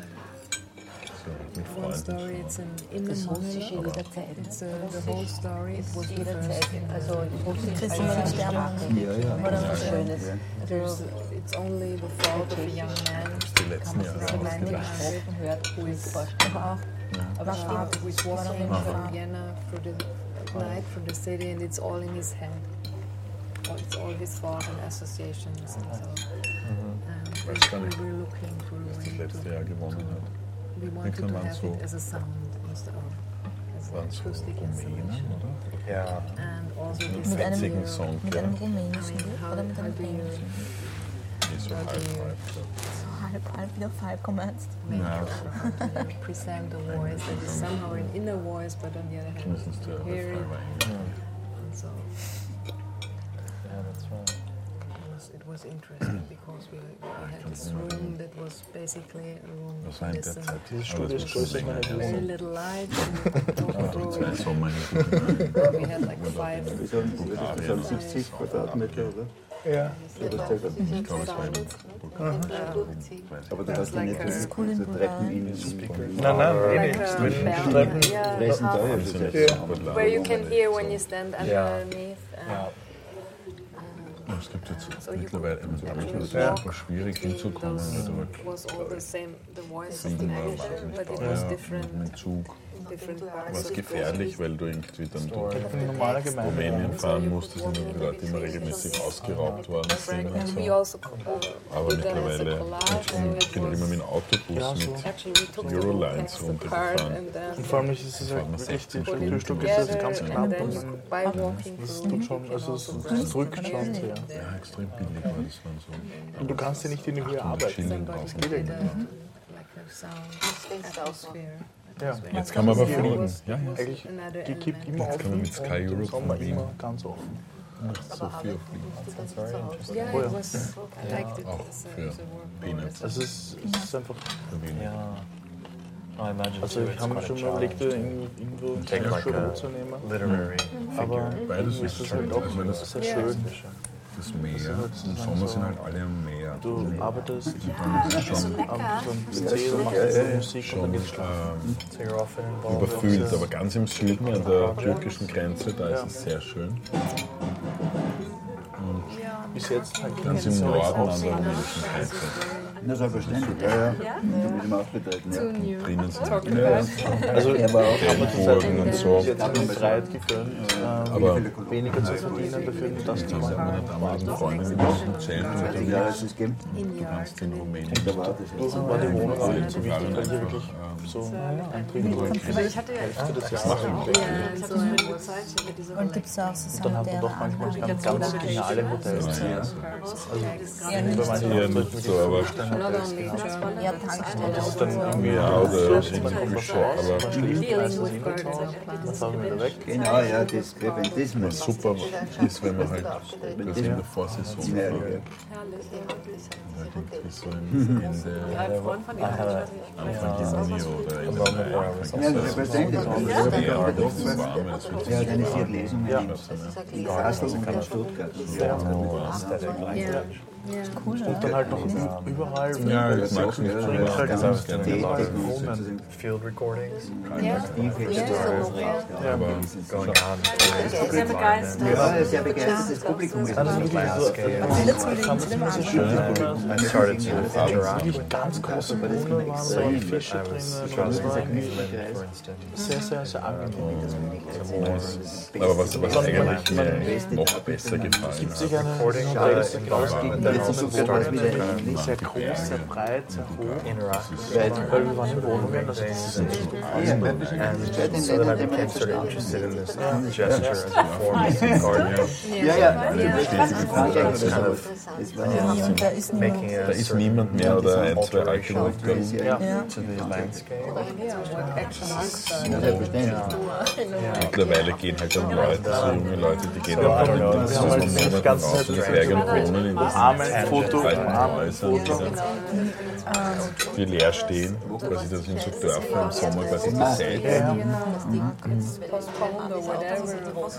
A: mit
H: one
A: Freunden.
H: story, it's an in
K: Das
H: the
K: Russische
H: monologue.
K: jederzeit.
H: It's uh, the whole story. It was the
K: Jederzeit.
H: first in
K: Also Russisch
I: Kriegst
K: als
I: du mal den
K: Sprache.
I: Stern?
E: Ja, ja.
I: Oder
K: Was
I: was?
K: Schönes.
H: There's,
K: Also
H: it's only the fault of a young man
A: Die letzten Jahre
K: wenn man nur
A: ausgedacht.
K: gesprochen hört,
H: who is
I: Aber auch. Aber
H: uh,
I: Fahrt.
H: who is walking
I: Warum
H: from
I: Fahrt?
H: Vienna through the night through the city, and it's all in his head. Or it's all his thoughts and associations and so. And
A: Weiß gar
H: we
A: nicht,
H: were looking for a
A: was das
H: way
A: letzte
H: to.
A: Jahr gewonnen hat.
H: We wanted
A: Nächstes
H: to
A: Mal
H: have
A: so-
H: it as a sound instead of as
A: Waren
H: an
A: so
H: acoustic
A: Rumänen,
H: installation.
B: Ja.
A: oder?
H: And also
A: Mit
H: this
I: Mit einem,
A: witzigen
H: idea-
A: Song,
I: mit
A: ja.
I: einem
H: I
I: rumänischen
H: mean,
I: Lied
H: how,
I: oder mit
H: how
I: einem
H: do you
I: rumänischen?
A: Die so
H: How
A: halb,
H: do you-
A: halb. So.
I: So halb, halb, wieder falsch meinst.
H: make
A: Ja.
H: or how do you present a voice that is somehow an inner voice, but on the other hand,
A: Zumindest der
H: you hear
A: Refrain
H: it.
A: war irgendwie.
H: And so
B: Yeah, that's right.
H: it was, it was interesting because we, we had this room that was basically a room
A: Was war
H: with
A: in der
H: this
A: Zeit?
B: Dieses
A: Aber
B: Studio
A: das
B: ist
A: muss
B: größer
A: schon
B: als meine
A: länger her
H: very
A: sein.
H: little light. And we
A: Aber
H: walked
A: die zwei
H: through.
A: Sommer nicht.
H: We had like five.
E: Wir sagen, wir sagen siebzig Quadratmeter, oder?
B: Ja.
E: Ja, das zählt das nicht.
A: Ich glaube, es war im
J: durchziehen.
E: Aber du hast ja nicht
H: Like
E: so
I: cool in
E: so Treppen
I: Bulgarien.
E: in in-
B: Nein, nein, eh
H: Like
B: nicht.
H: a
B: Wenn die
H: balcony,
B: Treppen
H: yeah,
E: Fressen
H: half-
E: teuer
A: Das
E: für
A: sind
E: das.
A: jetzt
B: Ja.
A: Sportler,
H: where you
A: wo
H: can
A: man
H: hear
A: so-
H: when you stand
B: Ja.
H: underneath. And,
B: Ja.
A: Es gibt jetzt
H: So you
A: mittlerweile,
H: could
A: manchmal ist es
B: Ja.
A: super schwierig hinzukommen, weil du
H: was all the same, the voice of the
A: Sieben
H: manager,
A: Euro
H: but it
A: ja,
H: was different
A: mit Zug.
H: different parts.
A: Was gefährlich, weil du irgendwie dann durch
C: In normaler Gemeinde.
A: Rumänien fahren musst, da sind die Leute immer regelmäßig ausgeraubt worden sind und
H: And we
A: so.
H: also
A: Aber
H: did that as a
A: mittlerweile
H: collage, so
A: ich
H: it
A: bin immer
H: was
A: mit dem Autobus
H: actually we took
A: mit
H: the
A: Eurolines
H: text apart
A: runtergefahren.
H: and then
C: Und vor allem ist es halt wirklich, die Stück, Stück ist das ganz knapp
H: and then
C: und
H: you
C: dann
H: could, by walking
C: das
H: through,
C: tut
H: you
C: schon,
H: can
C: also
H: also
C: es, es drückt schon sehr.
A: Ja, extrem billig war das dann so.
C: Und du kannst ja nicht in die Höhe arbeiten.
A: Schilling
C: Das
A: kaufen.
C: geht ja nicht.
H: like a sound atmosphere.
C: Ja.
A: Jetzt kann man aber fliegen. Ja, ja.
C: Eigentlich,
H: Another
C: die kippt
H: element.
C: immer
A: Jetzt kann man
C: offen
A: mit Sky
C: und im
A: Europe
C: Sommer
A: fliegen.
C: immer ganz offen.
A: Nicht so viel fliegen.
H: Yeah,
C: Oh ja.
H: it was, I liked it
A: Auch
H: as a,
A: für
H: as a work.
A: Peanuts.
C: Also es, es ist einfach,
B: Yeah. I imagine
C: also
B: too,
C: ich
B: it's
C: habe mir
B: quite a
C: schon mal überlegt,
B: challenge
C: irgendwo irgendwo
B: to
C: ein
B: take like
C: Büro
B: a
C: zu nehmen.
B: literary
C: Aber
B: figure.
A: Beides
C: irgendwie
A: ist
C: ist das
A: schön.
C: halt auch
A: Ich meine, das,
C: sehr schön.
A: das Meer, im Sommer sind halt alle am Meer.
C: Du arbeitest
A: Dann ist es schon,
C: am so einem P C und machst so Musik und
A: schon
C: dann geht's schlafen.
A: ähm,
B: So you're often involved.
A: überfüllt. Aber ganz im Süden, an der türkischen Grenze, da ist es sehr schön.
C: Bis jetzt halt
A: Ganz im Norden an der rumänischen Grenze.
E: Na, selbstverständlich, ja, ja. Da bin ich mal aufgetreten, ja.
A: Drinnen sind
C: Also
E: Er war auch
A: Ellenbogen und so.
C: jetzt haben wir Freiheit gegönnt, ähm,
A: Aber
C: weniger zu verdienen, dafür das zu
A: das hat
C: machen.
A: meine damaligen Freundin im Zelt und
E: ja, es ist gegeben.
A: du kannst in Rumänien
E: Da war das jetzt.
C: Also war die Wohnung auch nicht so
A: sogar
C: wichtig, weil hier
A: einfach
C: wirklich
A: ähm,
C: so Einträge
D: Aber ich hatte ja
C: für das Jahr
A: machen.
C: machen.
D: ich hatte so eine gute Zeit mit dieser
I: Und gibt es auch so
C: Und dann hat man doch manchmal ganz, ganz geniale Hotels. Also bei manchen
A: Eher
C: Hotels
A: nicht so, aber
H: Not only German,
I: Ja, Tankstelle.
C: das ist dann irgendwie
A: ja, oder
C: so,
A: irgendwie schon, aber
C: man schläft meistens hin und so, dann fahren wir wieder weg.
E: Genau, ja, das Repentismus.
A: was super ist, wenn man halt das in der Vorsaison
E: Ja, ja.
A: fliegt. Halt irgendwie so im Ende,
D: ein Freund von ihm, ich weiß nicht,
A: Anfang Juni oder Ende
B: Moment where I
A: Mai.
B: was
E: Ja, das Repentismus.
A: Das ist eher halt nicht so warm, weil es wird
E: Er
A: sich
E: organisiert Lesungen
C: Ja.
E: in Basel und in Stuttgart.
H: yeah, yeah.
C: Und dann halt noch überall.
A: Ja, ich mag es nicht
C: So
A: so.
C: ich halt
A: Ich
C: ganz
A: mag gerne
E: Tätig
A: dabei.
E: und
C: Wohnen.
E: sozusagen
B: field recordings
H: Yeah,
E: aktiv
H: yeah, so, yeah.
C: Ja,
A: Aber
B: going on.
D: sehr begeistert.
E: Ja, sehr begeistertes Publikum.
C: das ist wirklich so, ich fand es immer so schön, wenn
B: I started to interact with
C: wirklich ganz große Brunnen waren, so die Fische
B: I was
C: drinnen und
B: traveling
C: das war
B: to
C: irgendwie
B: England, for instance.
C: sehr, sehr, sehr angenehm.
A: Aber was, was eigentlich mir noch besser gefallen
C: Gibt sich
A: hat,
C: eine
B: Recording
C: Hotel,
B: uh,
C: das
B: in
C: genau das
B: Iran,
C: Gegenteil
B: then
C: ist,
B: also
C: wo man
B: started to
C: wieder
B: kind of
C: sehr groß, sehr breit, sehr hoch.
B: interact with
C: Weil,
B: them.
C: weil wir waren in Wohnungen, das ist
B: Things
C: nicht so
B: and so then I became sort of interested in this gesture as a form of gardening.
E: Ja, ja,
B: It's kind of
E: das war ja
I: Und da ist
B: making
I: niemand.
B: a
A: da ist
B: certain
A: niemand mehr oder ein, zwei
B: alteration
A: Architekten.
C: Ja.
B: to the landscape.
E: ja, selbstverständlich.
A: Mittlerweile gehen halt dann Leute, so junge Leute, die gehen
B: So, I
A: dann
B: don't know,
A: mit
B: das
A: so
B: haben wir
A: einem
B: jetzt
A: Monat
C: die ganze
A: raus
C: Zeit
A: und
C: gesagt,
A: Bergen wohnen in diesen
C: Armenfoto,
A: alten
C: Armenfoto.
A: Häusern, die leer stehen. Quasi das sind so Dörfer im Sommer quasi die Seite.
H: Postponed or whatever.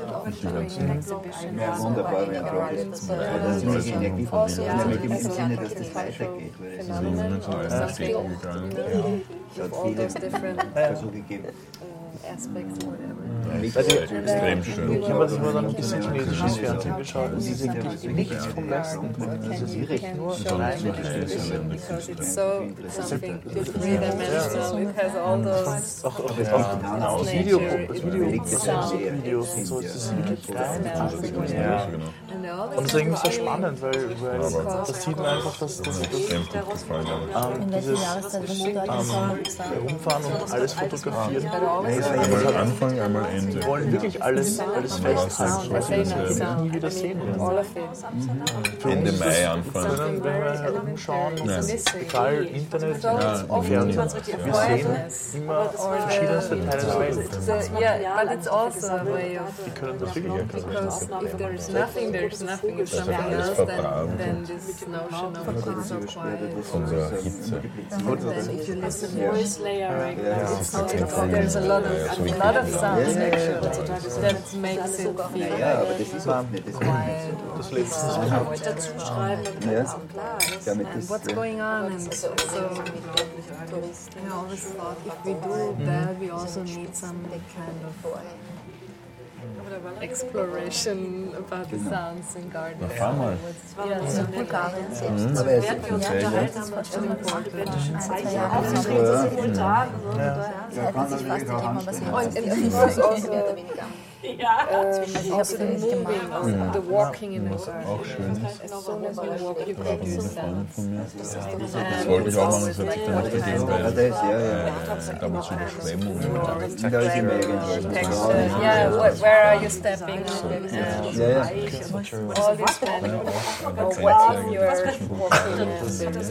E: Ja, wunderbar, wenn das ist ziemlich Energie damit im Sinne, dass das weitergeht. Weil es ist
A: Die Jungen sind alle nach Städten gegangen.
E: es hat viele
H: Different
E: Versuche gegeben.
H: aspects or whatever.
A: Das ist extrem schön.
C: Ich habe immer dann ein bisschen chinesisches Fernsehen geschaut. Es ist wirklich nichts vom Westen. Es ist wirklich nur rein
H: Because it's so something three-dimensional. It has all those
C: auch, auch, auch das Video, das Video,
H: sound.
C: Videos und so, es ist wirklich rein achtzig
B: Yeah.
H: And they're all
C: Und das ist irgendwie sehr spannend, weil, weil das sieht man einfach, dass, dass, dass
A: Extrem gut gefallen.
C: ähm,
I: In welcher
C: dieses
I: Jahreszeit warst du dort?
C: ähm, Herumfahren und alles fotografieren.
A: Einmal Anfang, einmal Ende.
C: Die wollen wirklich alles, alles festhalten, weil sie das nie wieder sehen werden.
H: all of it.
C: Für
A: Ende
C: uns ist
A: Mai
C: das-
A: anfangen.
C: Wenn wir herumschauen, egal Internet,
H: It's all
C: Fernsehen,
H: often
C: wir sehen immer verschiedenste Teile der Welt.
H: So, yeah, but it's also a way of
C: Die können das wirklich erkennen.
H: because if there is nothing, there is nothing. If something
A: alles
H: else,
A: vertragen.
H: then, then this notion of being so quiet.
A: Von der Hitze.
H: And then if you listen voice layering, it's
A: Ja.
H: not, there's a lot of
A: Ja, so
H: a lot of
A: wichtig.
H: sounds
E: Ja, ja,
H: actually that makes it feel
E: Ja, aber das ist oft nicht. Das ist
H: quiet.
C: Das letzte
J: dazu schreiben, damit
E: Ja.
J: das so klar ist.
E: damit
H: And
E: das,
H: what's going on, and so I always thought if we do that, we also need some kind of exploration about the sounds in garden.
A: Na, fahr mal.
I: Ja, das ist in Bulgarien.
J: Mhm.
D: Aber während wir uns unterhalten haben, was schon tibetischen Zeichen aufzubringen, das simultan.
I: Das hätte sich fast gegeben, aber sie haben
H: And
I: es
H: it
I: nicht.
H: was also,
D: Ja.
H: um, also the moving, also the walking in the garden.
A: Auch schön.
H: As soon as you walk, you
A: Da
H: get
A: war
H: the
A: eine Freundin
H: sounds.
A: von mir.
H: And
A: Das wollte ich auch machen, das
H: it's
A: hat sich
H: always
A: dann nicht
H: like
A: gegeben,
H: all
A: weil
H: kinds
E: das, ja, ja.
A: äh, damals Überschwemmungen.
E: Da ist immer irgendwas.
H: texture. Yeah, wh- where are you stepping? And
E: Ja, ja.
H: all this kind of
A: Auch
H: what
A: eine
H: you're
A: Zeit
H: walking in.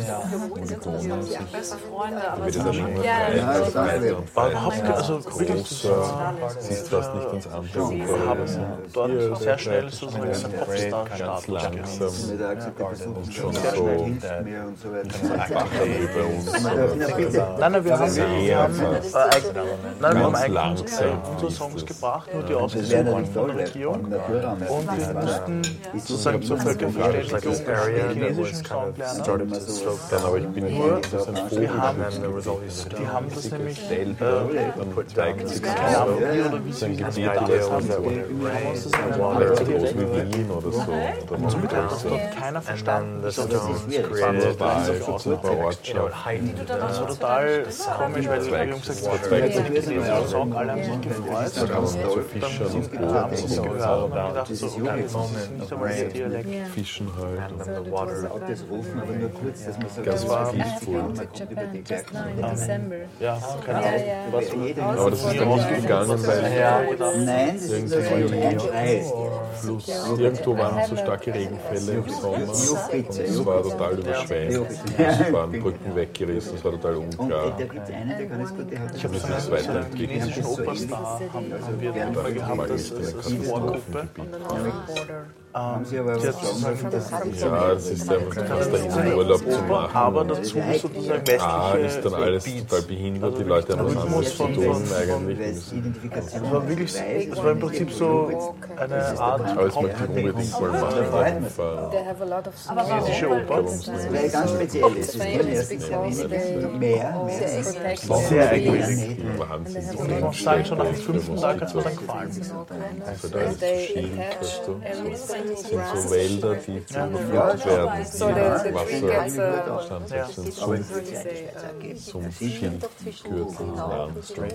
D: Beste Freunde, aber
A: Mit dieser Ringe
H: Ja,
E: Ja, das ist auch
C: War überhaupt also wirklich
A: großer, siehst fast nicht ins Antlitz.
C: Wir haben dort sehr schnell sozusagen einen Popstar-Status
A: Ganz langsam
E: Mit der gesagt, der versucht
A: und schon
E: sehr
A: so
E: schnell hilft mir und so weiter.
A: Bachern über uns.
E: Na, bitte.
C: Nein, nein, wir haben,
A: Sehr
C: wir haben,
A: fast.
C: äh, eig- nein, wir haben
A: Ganz
C: eigentlich
A: langsam
C: unsere Songs
A: ist es.
C: gebracht, nur die
E: Das
C: ausgesucht
E: wäre
C: wurden
E: nicht
C: von
E: toll,
C: der
E: vom
C: Regierung.
E: Naturraum.
C: Und wir mussten sozusagen zur Völkerverständigung chinesischen Song lernen.
A: Dann aber ich bin nicht
C: Nur,
A: das ist ein Vogel,
C: wir haben,
A: das ist
C: die haben das nämlich äh,
A: dann zeigt sich
C: keine
A: so,
C: Ahnung, wie oder wie sie
A: dann
C: das
A: geht
C: gedacht
A: das
C: haben.
A: so,
C: Wir haben uns das in einer
A: vielleicht so
C: Art
A: groß wie Wien oder so. Oder noch
C: somit hat das
A: größer.
C: dort keiner verstanden. Das
B: And
C: war
B: then the stones
A: Das
B: created
A: war
C: so
A: für so ein paar
B: you know,
A: Ortschaften.
B: heightened
C: das war
B: the
C: total komisch, weil wir haben gesagt, wir zweigt den chinesischen Song, alle haben sich gefreut.
A: Da kann man zu Fischern und
C: Dann haben sie es
A: Booten
C: gehört und haben gedacht, so, okay, das ist
B: moment
C: nicht
B: of
C: einmal der
B: rain.
C: Dialekt.
A: Fischen halt.
B: And then the water.
E: Das rufen, aber nur kurz, dass man so
A: Ganz
E: ganz
A: viel
H: I have
A: Food.
H: come to Japan just now in December.
C: Ja, keine
H: Ja,
C: Ahnung.
H: ja.
A: Aber das ist dann nicht gegangen, weil
C: Ja, genau.
E: Nein, das ist nur so ein Kreis.
A: Fluss. Irgendwo waren so starke Regenfälle im Sommer und es war total überschwemmt. Es waren Brücken weggerissen, es war total unklar.
E: Da gibt es einen, der kann es gut, der hat
A: Ich habe das jetzt
C: So einen
A: weiterentwickelt.
C: chinesischen Operstar haben, haben wir immer gehabt, das ist als Vorgruppe.
E: haben sie aber
C: Die hat
E: was
C: sozusagen
E: das
A: Ja, es ist einfach fast dahin, Urlaub zu machen.
C: aber dazu sozusagen
A: A,
C: westliche
A: ist dann alles
C: Beats.
A: total behindert, die Leute haben was
C: Rhythmus
A: anderes zu
C: von-
A: tun
C: von-
A: eigentlich.
E: weil
A: Und
E: es
A: das-
E: Identifikation
C: Es war wirklich, es war im Prinzip so eine Art
A: Aber das möchte ich unbedingt mal machen, hinfahren.
H: They have a lot of
C: chinesische Oper.
E: weil es ganz speziell ist. Das kann
H: famous
E: erst
H: because they
E: mehr, mehr.
H: protect
C: Sehr
H: the trees.
C: eigentlich.
A: Wahnsinn.
C: Ich muss sagen, schon nach dem fünften Tag hat es mir dann gefallen.
A: Also da ist
H: They
A: Schild,
H: attach
A: weißt du.
H: everything
A: Das sind
H: grass.
A: so Wälder, die überflutet werden,
H: So the, the tree
A: die
H: gets a,
A: Wasser
C: Ja.
A: sind
H: how do
A: Sumpf,
H: you say, um,
A: Sumpfschildgürtel, Landstrom.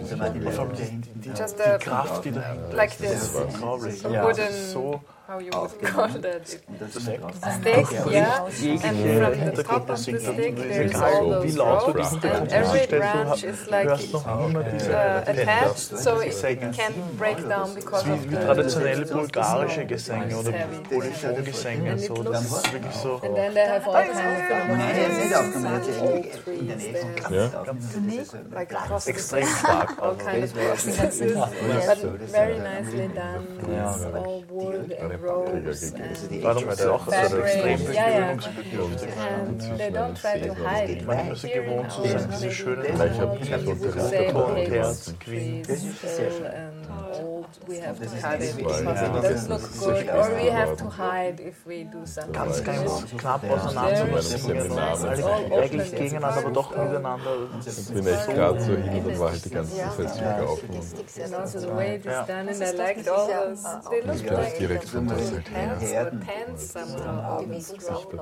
H: just a,
C: Kraft, die dahinter
H: like
C: ist,
H: this,
C: ist unglaublich.
H: a wooden,
C: So
H: how you would call that,
C: Steak.
H: stick, yeah, and from the top of the stick there's all
C: Egal, wie
H: those
C: laut du
H: ropes,
C: diesen
H: and every
C: Komponisten
H: branch
C: stellst,
H: is
C: du
H: like
C: hörst noch immer diese
H: uh, attached, so it
C: Sänger.
H: can't break down because of
C: Wie, wie
H: the...
C: traditionelle bulgarische Gesänge oder Polyphongesänge. So, das ist wirklich so.
H: And then they have all kinds of
E: Nein, er ist nicht aufgenommen,
H: old
E: er hat
H: trees,
E: in der Nähe
H: they
E: von
H: have
A: Ja?
H: like across the
C: Extrem stark.
H: all kind of processes, but very nicely done. It's all wood and ropes and
C: Darum ist es auch so extrem
H: fabric. Yeah, yeah.
C: bewegungsbedürftig.
H: And they don't try to hide.
C: Man ist immer so gewohnt zu sein, diese schönen
A: Ich habe ich hab so
H: Say,
A: Ton
H: okay,
C: Herz,
H: this
C: Queen.
H: tree is full and old, we have to cut it
A: Weil
H: because
A: ja,
H: it
A: das
H: doesn't look
A: ist
H: good,
A: sicher
H: or we have
A: geworden.
H: to hide if we do something.
C: Ganz, ganz knapp
H: Very
C: auseinander
A: meinem
C: singen.
A: Seminar.
C: Alle eigentlich gegeneinander, aber doch miteinander.
A: Ich bin echt gerade so hin und dann war halt die ganze Zeit gelaufen.
H: And also the way it is
C: Ja.
H: done, and I liked all those. They look
A: Ich kann
H: like
A: direkt von der Seite her.
H: pants or pants somehow. all these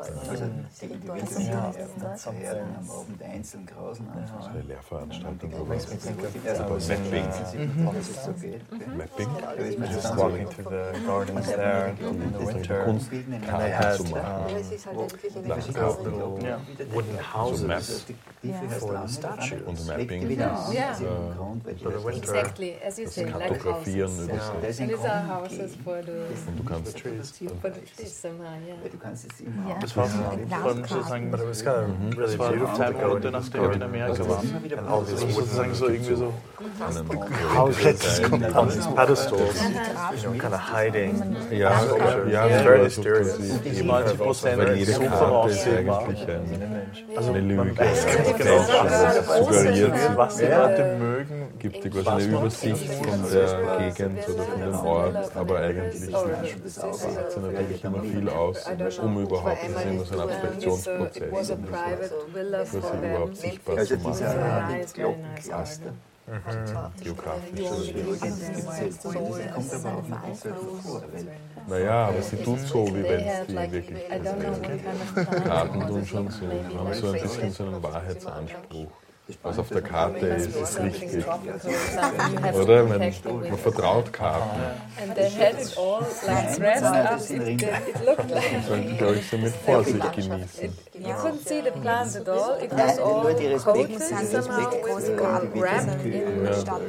E: Also die Herden am Abend einzeln grausen anfangen.
A: Eine Lehrveranstaltung über
E: Also
A: Mapping.
E: wenn es so geht.
A: Mapping?
E: Da ist man
B: Just
E: zusammen
B: walking through the gardens there in the winter.
A: Kunstkarten
B: And they had
A: zu machen.
J: Es ist halt wirklich eine
A: Landkarten.
B: little
C: Ja.
B: wooden
A: So
B: houses
A: Maps
B: for the statue.
A: und Mapping.
H: Yeah.
B: For the winter.
H: Exactly, as you say, like
A: Kartografieren
H: houses.
A: über so.
E: Da ist
H: And
E: ein
H: these are
E: Grund
H: houses for the,
A: Und du kannst
H: for the trees somehow, yeah.
E: weil du kannst es immer
I: Ja.
C: Das war von sozusagen,
B: But it was kind of really
C: das war
B: beautiful to
C: Time
B: go
C: Monate,
B: into
C: nachdem
B: this
C: wir in
B: garden.
C: Amerika waren.
B: And all these
C: Also sozusagen so irgendwie so
A: einen
B: houses on these pedestals,
H: Uh-huh.
B: you know, kind of hiding.
A: Ja, ja,
B: It's
A: ja,
B: very
A: aber
B: mysterious.
A: so quasi-
C: die neunzig Prozent
A: Weil jede
C: so
A: Karte ist
C: voraussehbar.
A: eigentlich ein,
C: Also
A: eine Lüge.
C: man weiß
A: Ein
C: ganz genau,
A: Fälschung, suggeriert sie.
C: was die Leute mögen.
A: Gibt dir quasi eine Übersicht von der Gegend oder von dem Ort, aber eigentlich sagt sie natürlich immer viel aus, um überhaupt, das ist immer so ein
H: It was
A: Abstraktionsprozess,
H: a
A: um das
H: private villa for
A: quasi
H: them.
A: überhaupt sichtbar
E: Also
A: zu machen.
E: diese
H: Very nice, very nice
E: Glockencluster,
H: garden.
A: Geografisch.
E: Kommt aber auch nicht selten vor.
A: Naja, aber sie tun so, wie wenn es die wirklich Karten tun schon so, haben so ein bisschen so einen Wahrheitsanspruch. Was auf der Karte ist, ist richtig. Oder? Man, man vertraut Karten.
H: And they had it all like dressed up. It, it looked
A: Man
H: like
A: sollte, glaube ich, so mit Vorsicht genießen.
H: you couldn't see the plant at all. It was all coated somehow with or wrapped in.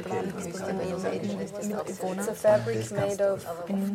H: It's a fabric made of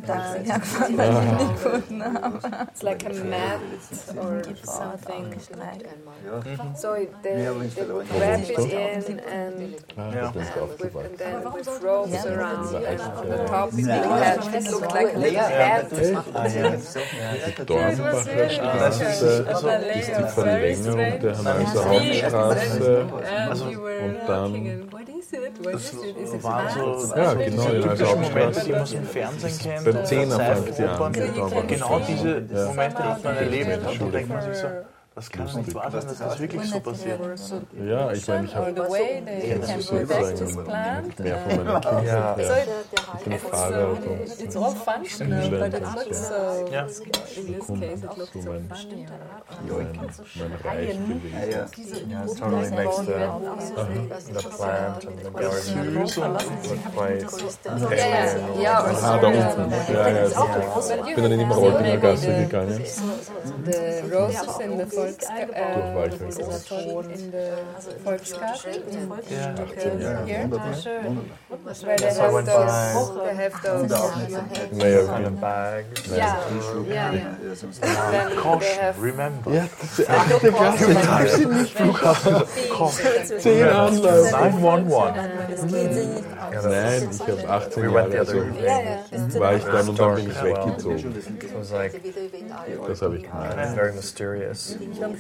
H: it's like a mat or something. So it, they, they would wrap it in and,
A: Ja.
H: with, and then with ropes around the top. It had, it looked like a little hat.
A: Die Dornbacher Straße ist die Verlängerung der Hanauser Hauptstraße und dann
C: Das waren so
A: Ja, genau, die
C: typische
A: Hanauser
C: Momente, die man aus
A: Hauptstraße.
C: dem Fernsehen kennt.
A: Beim Zehner fängt die an.
C: Opern.
A: Genau,
C: Genau diese
A: Ja.
C: Momente, die man erlebt. Und dann denkt man sich so, das kann nicht wahr sein, dass das wirklich so passiert.
A: Ja, ich meine, ich habe
H: The way they can protect this plant.
A: mehr von meiner Kindheit
C: Ja.
A: her. Ich bin Fahrer und
H: It's all functional, but it looks so.
C: Ja.
H: In this case, it looks
A: so
H: so
A: mein,
H: funny.
A: mein, mein Reich gewesen.
B: Yeah, it totally makes the, the plant and the garden look quite alien.
H: Yeah, or
A: Ah, da unten. Ja, ja, ich bin dann in die Rollfingergasse gegangen.
H: the roses in the Volksgarten,
A: Durch
H: uh,
A: Walchensee.
H: in the Volksgarten,
C: Ja.
H: here,
E: Wunderbar.
H: where they
B: So I
H: have
B: went
H: those,
B: by
H: they have those,
A: Naja,
B: kind of
A: okay.
B: bags.
H: yeah, yeah, yeah. Then they
C: Caution,
H: have
C: remember.
A: Ja, das ist achte Klasse. Ich darf sie nicht Flughafen. Zehn Anlagen.
C: neun eins eins.
A: Nein, ich habe achtzehn
B: We went
A: Jahre,
B: the
A: also
B: other
H: yeah, yeah.
A: war ich dann und dann bin ich weggezogen.
B: It was like
A: Das habe ich gemacht.
B: very mysterious.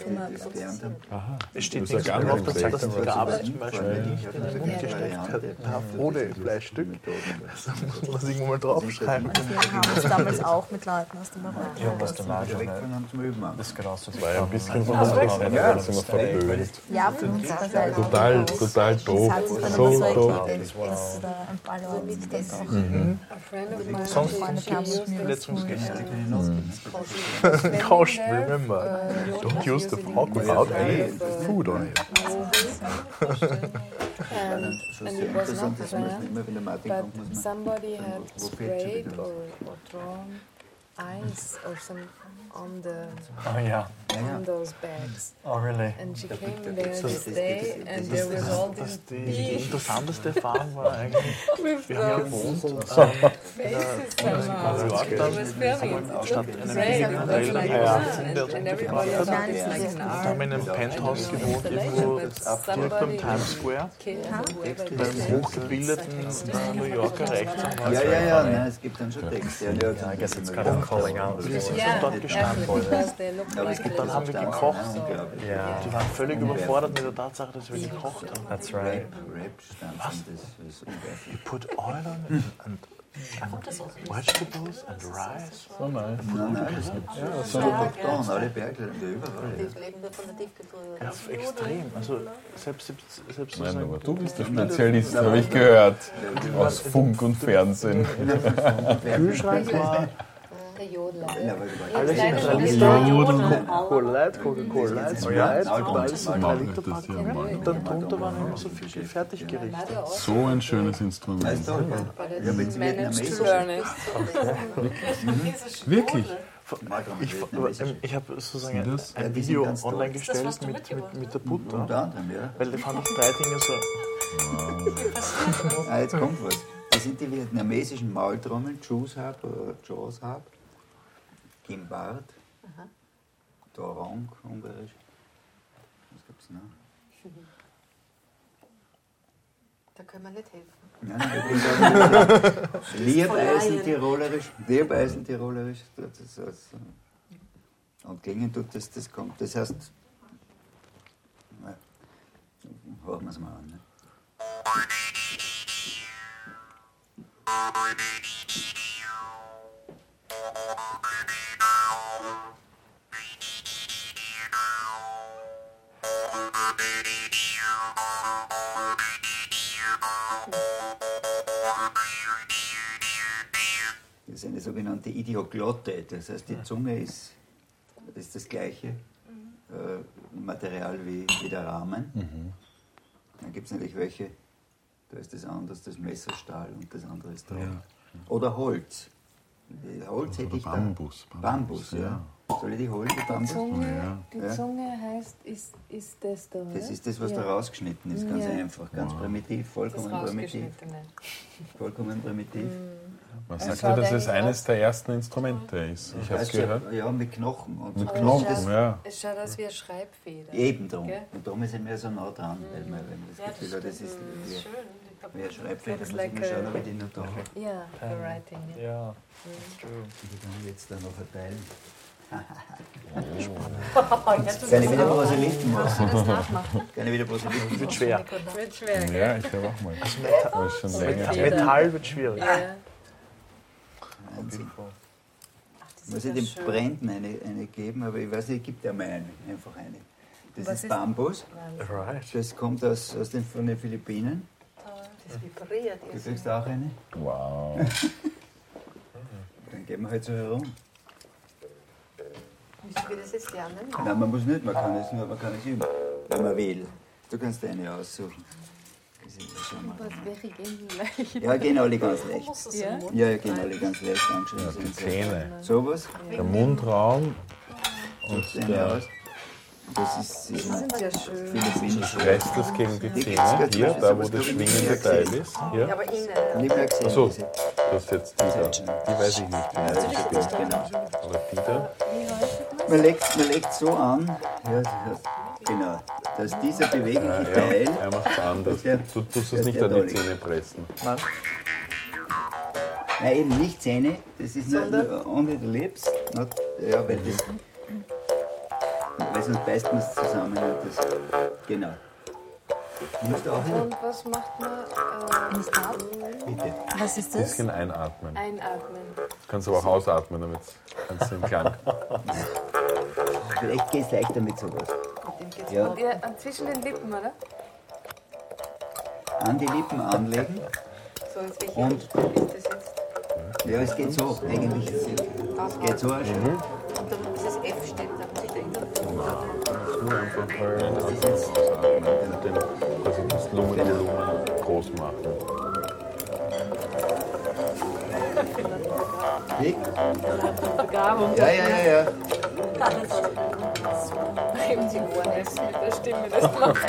C: Es steht
A: Das
C: nichts
A: ist ja
C: mehr
A: gar
C: auf der
A: nicht
C: Zeit, dass die
A: schlecht.
C: Gabel zum Beispiel nicht in den Mund gesteckt hat, ohne Fleischstück. Das muss man sich irgendwo mal draufschreiben.
I: Wir haben es damals auch mit Leuten aus dem Marokko.
B: You must imagine that
E: Wegfahren haben zum Üben.
B: this could also
A: Das war ja ein
B: become
A: bisschen von unserer Seite, da sind wir verblödet.
I: Ja, von unserer Seite.
A: Total, total doof. So doof.
I: Ist da ein Ballon mit dem auch.
H: A friend of mine,
C: Sonst
H: she
C: gibt es
H: used this
C: Verletzungsgäste.
H: to,
C: Caution, remember. Don't use the fork without any food on it.
H: and, and it was not planned,
E: Immer wenn der Martin
H: but
E: kommt, muss man
H: somebody had sprayed or, or drawn ice or some on the
B: Oh yeah.
H: on those bags.
B: Oh really?
H: And she came there this day, and there was all
C: Das
H: these
C: die, die
H: big
C: interessanteste Erfahrung war eigentlich,
H: with
C: wir haben
H: those
C: gewohnt
H: faces somehow.
C: New York
H: It
C: dann
H: was filming. It
C: statt
H: looked
C: einem
H: great.
C: billigen
H: It
C: Hotel,
H: looked like
C: der
H: wow.
C: achtzehn
H: And,
C: Welt
H: and everybody
C: untergebracht
H: thought
C: hat.
H: it's like an
C: Wir haben in einem Penthouse gewohnt, irgendwo direkt am Times Square, beim hochgebildeten äh, New Yorker Rechtsanwalt.
E: Ja, ja, ja, nein, es gibt dann schon Texte. Ja, ja,
B: Yeah, I guess it's kind of calling out.
C: Wir sind
H: Yeah,
C: dort gestanden.
H: because they look
E: Aber es
H: like
E: gibt
C: Dann
E: dann
C: haben wir gekocht.
B: Yeah,
C: Die waren völlig überfordert mit der Tatsache, dass wir gekocht haben.
B: that's right.
E: Was? Das ist unglaublich.
C: You put oil on it and, and vegetables and rice.
A: So nice.
E: Nein, nein, das gibt es. So da, alle Bergländer, überall.
J: Die leben da von der Tiefkühltruhe.
C: Ja, extrem. Also selbst, selbst, selbst
A: Nein,
C: sozusagen-
A: aber du bist der Spezialist, habe ich gehört. Aus Funk und Fernsehen.
C: Kühlschrank war
H: der Jodler.
C: alles in
H: Kleine
C: drei Liter.
H: Jodeln.
C: Cola Light, Coca-Cola Light,
E: Oh ja,
C: Sprite, und alles in drei
A: Machen
C: Liter
A: das hier
C: Packungen.
A: mal.
C: Und dann drunter waren immer so viele Fertiggerichte.
A: So ein schönes Instrument.
E: Weißt du,
H: But
E: ja,
H: I
E: wenn sie
H: managed to
E: Vietnamesisch
H: learn it.
A: Wirklich?
C: Ich, ähm, ich habe sozusagen
E: Ja,
C: ein,
E: die
C: ein
E: sind
C: Video
E: ganz toll.
C: online gestellt mit, mit, mit der
E: unter
C: Butter,
E: anderem, ja.
C: weil da fand ich drei Dinge so.
E: Ah, jetzt kommt was. Das sind die vietnamesischen Maultrommeln, Jaws Harp oder Jaws Harp, Gimbard, Dorong, ungarisch. Was gibt's noch?
J: Da können wir nicht helfen.
E: Nein, nein, Liebeisen-Tirolerisch, Liebeisen-Tirolerisch, das ist das, und klingen tut das, das kommt, das heißt, na, hören wir es mal an. Ne? sogenannte Idioglotte. Das heißt, die Zunge ist, ist das gleiche äh, Material wie, wie der Rahmen.
A: Mhm.
E: Dann gibt es natürlich welche, da ist das anders, das Messerstahl und das andere ist Draht.
A: Ja.
E: Oder Holz. Holz hätte
A: Oder
E: ich da.
A: Bambus.
E: Bambus, ja.
A: ja.
E: Soll ich die holen, die
H: Die
E: Bambus?
H: Zunge,
A: Ja.
H: die
E: Ja.
H: Zunge heißt, ist, ist das da,
E: Das
H: oder?
E: ist das, was
H: ja.
E: da rausgeschnitten ist, ganz
H: Ja.
E: einfach, ganz
A: Wow.
E: primitiv,
H: Das
E: vollkommen primitiv.
H: rausgeschnittene.
E: Vollkommen primitiv.
A: Man
H: Es
A: sagt
H: schaut
A: ja, dass es
H: eigentlich
A: eines
H: aus-
A: der ersten Instrumente ist. Ich habe es
E: Also,
A: gehört.
E: Ja, mit Knochen. Und
A: Mit
E: so.
H: Aber
A: Knochen,
H: es schaut,
A: ja.
H: Es schaut aus wie eine Schreibfeder.
E: Eben drum.
H: Gell?
E: Und darum ist er mehr so nah dran, weil man, wenn man das
D: Ja,
E: Gefühl hat, das ist
H: Mm,
E: wie,
H: schön. Ich hab
E: wie ein Schreibfeder.
H: It's
E: Muss
H: like
E: ich mal schauen,
H: a-
E: ob ich die noch da habe.
H: Ja, for writing. Ja.
B: Yeah, that's true.
E: Die kann ich jetzt da noch verteilen.
D: Jetzt
E: Kann ich wieder Proselyten
H: Kannst du
E: machen?
H: das nachmachen?
E: Kann ich wieder Proselyten machen?
B: Wird schwer.
H: Wird schwer, gell?
A: Ja, ich habe auch mal. Aber ist schon länger.
H: Feder.
B: Metall wird schwierig.
H: Ja.
E: Wahnsinn.
H: Ach, das
E: Muss
H: ist
E: ich
H: ja
E: den
H: schön.
E: Bränden eine, eine geben, aber ich weiß nicht, gibt ja mal eine, einfach eine. Das
H: Was
E: ist
H: ist-
E: Bambus,
B: Right.
E: das kommt aus, aus den, von den Philippinen.
J: Das vibriert.
E: Du kriegst auch eine.
A: Wow.
E: Dann gehen wir halt so herum.
J: Müssen wir das jetzt lernen?
E: Nein, man muss nicht, man kann es nur, man kann es üben, wenn man will. Du kannst eine aussuchen. Das ist ja schon mal.
H: Was wäre gehen leicht?
E: Ja, gehen alle ganz leicht.
H: Ja?
E: Ja, ja, gehen alle ganz leicht anschauen.
A: Ja, die Zähne.
E: Sowas.
A: Der Mundraum
E: Und
A: und
E: eine
A: der
E: aus. Das ist,
H: Die
E: ist ein
H: sind ja schön.
E: philippinisches.
A: presst das gegen die
E: Die
A: Zähne.
E: gibt's
A: Hier,
E: ganz-
A: da wo
E: sowas
A: das
E: hab ich nie
A: schwingende
E: gesehen.
A: Teil ist.
J: Ja,
A: Hier.
J: aber innen.
E: Nicht mehr gesehen.
A: Achso,
E: diese.
A: das ist jetzt die da. Die weiß ich nicht.
E: Ja, das ist genau.
A: Oder die da.
E: Man legt, man legt so an, ja, das heißt, genau, dass dieser bewegliche
A: Ja,
E: Teil,
A: er macht es anders.
E: Der-
A: Du tust
E: der-
A: es nicht
E: der
A: an die
E: Dolly.
A: Zähne pressen.
B: Nein.
E: nein eben nicht Zähne, das ist nur, nur only the lips, not, ja, weil das, weil sonst beißt man es zusammen und das, genau. Du musst auch hin,
H: Und was macht man? Äh,
E: bitte.
I: Was ist
A: Ein
I: das?
A: bisschen einatmen.
H: einatmen.
A: Du kannst aber auch ausatmen, damit kannst du den Klang.
E: Vielleicht geht es leichter mit sowas.
J: Mit dem geht's
E: Ja,
H: Ja, äh, zwischen den Lippen, oder?
E: an die Lippen anlegen,
J: So, jetzt welche
E: Und-
J: Richtung ist das jetzt?
E: ja, es geht so, eigentlich, es es geht so,
J: Und dann dieses F steht da, muss ich da immer.
A: Nur einfach äh, das ist jetzt ausatmen und den, also das Lungenvolumen groß machen.
E: Weg.
D: Begabung.
E: Ja, ja, ja, ja.
H: Eben die Ohren helfen mit der Stimme, das macht.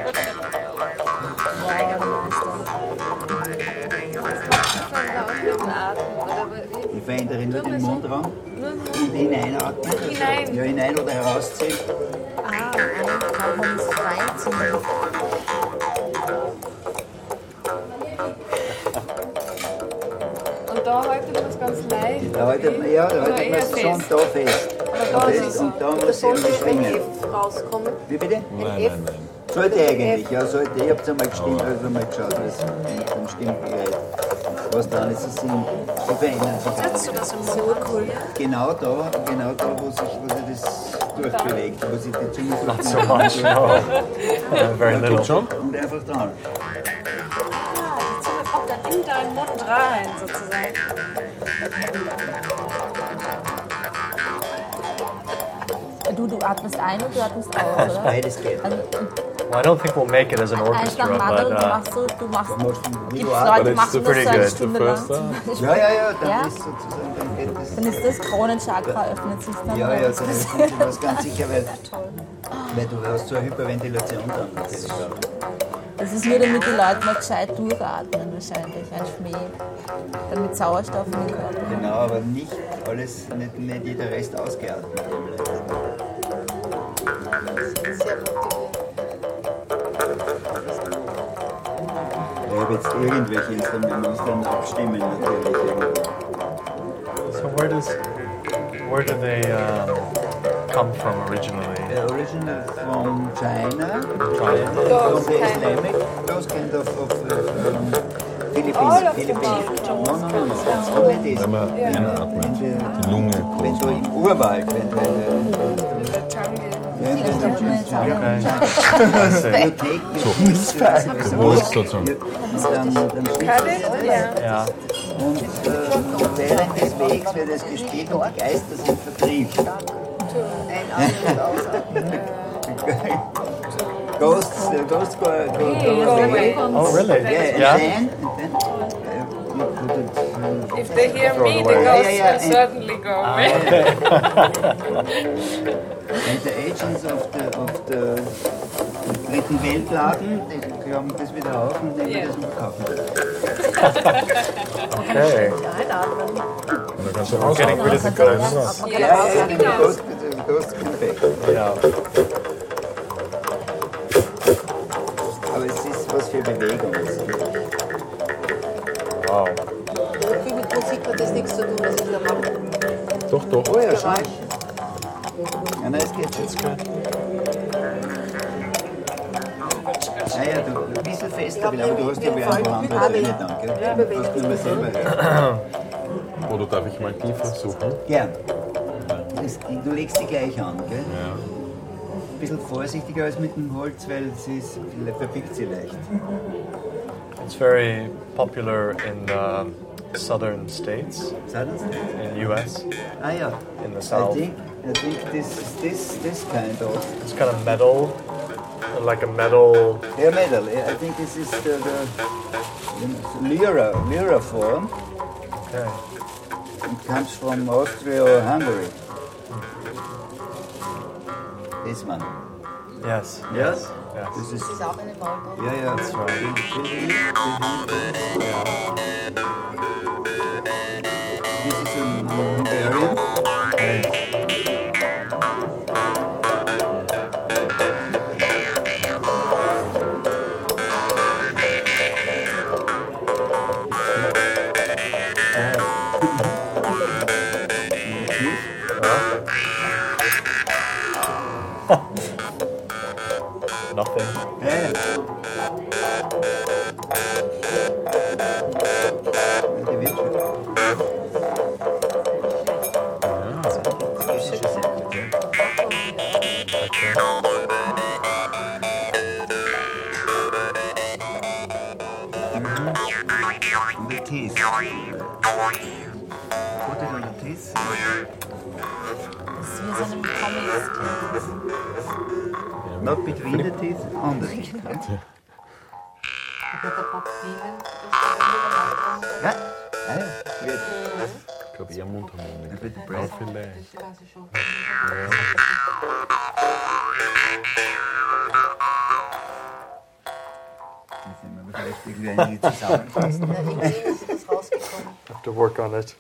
E: Ich verändere nur den Mundraum und hineinatmen.
H: Hinein.
E: Ja, hinein oder herausziehen.
I: Ah, einfach man es reinziehen.
H: Und da haltet man es ganz leicht.
E: Da haltet man, ja, da
H: Oder
E: haltet man
H: eher
E: es schon
H: fest.
E: da fest.
H: da
E: Da
H: ist
E: fest
H: es
E: und da
J: Da
E: muss
J: sollte
E: irgendwie
J: ein
E: schwingen.
J: F rauskommen.
E: Wie bitte?
A: Nein, nein, nein.
E: Sollte eigentlich, ja, sollte. Ich hab's einmal gestimmt, also mal geschaut, was mit dem Stimmgerät, was dran ist. Sie, sind, sie verändern sich.
D: Setzt du das im Mund? Cool.
E: Genau da, genau da, wo sich, wo sich das durchbewegt, wo sich die Zunge
B: Not so
E: durchbewegt.
B: much, no. Uh, very
A: Tut
B: little.
A: schon?
E: Und einfach dran.
D: Ah, die Zunge kommt dann in deinen Mund rein, sozusagen.
I: Du, du atmest ein und du atmest aus, oder?
E: Beides geht.
I: Also,
B: Well, I don't think we'll make it as an
I: eins nach
B: orchestra,
I: dem
B: but
I: anderen, du
B: uh,
I: machst so, du machst,
E: Da musst du, wie
I: gibt
E: du
I: Leute,
E: atmest.
I: die
A: it's
I: machen das
A: pretty
I: so eine
A: good.
I: Stunde
A: The
I: lang.
A: first time.
E: Ja, ja, ja, dann
I: Ja.
E: ist sozusagen, dann geht das.
I: Dann ist das Kronenchakra, öffnet sich dann.
E: Ja, ja,
I: Das
E: dann
I: ist-
E: ist das ganz sicher, weil, weil du hast so eine Hyperventilation dann natürlich auch.
I: Das ist nur, damit die Leute mal gescheit durchatmen, wahrscheinlich, ein Schmäh. Damit Sauerstoff in den Körper.
E: Genau, aber nicht alles, nicht, nicht jeder Rest ausgeatmet.
J: Sehr motivierend.
E: Ich habe jetzt irgendwelche Instrumente, man muss dann abstimmen natürlich irgendwo.
B: so where does where do they um, come from originally?
E: The original from China,
B: China.
E: from the Islamic, those kind of, of um, Philippines.
H: All of the
E: Philippines.
H: chieftains
E: No, no, no, no, it's only this.
A: Wenn man
E: In,
A: einatmet,
E: in
A: die
E: the,
A: Lunge
E: wenn
A: groß
E: du
A: macht.
E: im Urwald, wenn, wenn,
H: Der Jungle.
E: ja,
A: sozusagen.
B: Ja.
E: Und äh, während des Wegs wird es gespielt und die Geister sind vertrieben. Ghosts, uh, ghosts go, go, go away.
B: Oh, really?
E: Yeah,
B: Yeah.
E: and then, and then uh, you put it, uh,
H: If they hear
B: Throw it
H: me, the
B: away.
H: ghosts
E: Yeah, yeah,
H: will
E: and-
H: certainly go away.
E: and the agents of the, of the dritten Weltladen, die glauben das wieder auf und nehmen
H: Yeah.
E: das und verkaufen das.
B: Okay.
D: Einatmen.
A: Und dann kannst du
B: We're getting rid of the ghosts.
E: Ja, ja, die Ghosts, die Ghosts come back.
B: Ja.
E: Aber es ist was für Bewegung.
B: Wow.
J: Viel mit Musik hat das nichts zu tun, was ich da mache.
A: Doch, doch.
E: Oh ja, schon.
J: Geräusch.
E: Ja, nein, es geht schon. Ah ja, du ein bisschen fester, aber du hast ja wie ein paar andere Töne dann, gell? Du musst nur mal selber.
A: Oder darf ich mal tiefer suchen?
E: Gern. Das, du legst sie gleich an, gell?
A: Ja.
E: Ein bisschen vorsichtiger als mit dem Holz, weil sie ist, verbiegt sie leicht.
B: It's very popular in the southern states,
E: Southern States?
B: in U S,
E: Ah ja.
B: in the
E: I
B: south.
E: think, I think this, this, this kind of...
B: It's kind of metal, like a metal.
E: Yeah, metal. Yeah, I think this is the, the, the lyra, lyra form.
B: Okay.
E: It comes from Austria or Hungary. This one.
B: Yes.
E: Yes?
B: Yes.
E: This is...
J: Das ist auch eine Maulton.
E: Ja, ja.
B: That's right.
E: This is a Hungarian.
B: Okay. Nothing.
E: Ja, ja. Die wird schon. And the teeth. Put it on the teeth.
I: Das ist wie so ein Comic.
E: Not between the teeth, on the teeth. Ja? Ja? Ah, ja. Wird.
A: Ich glaube eher Mundharmonik.
E: Ein bisschen
A: Ja,
E: Breath.
A: vielleicht.
E: Jetzt sehen wir vielleicht irgendwie ein Lied zusammenfassen.
J: Ja, irgendwie ist das rausgekommen.
B: Have to work on it.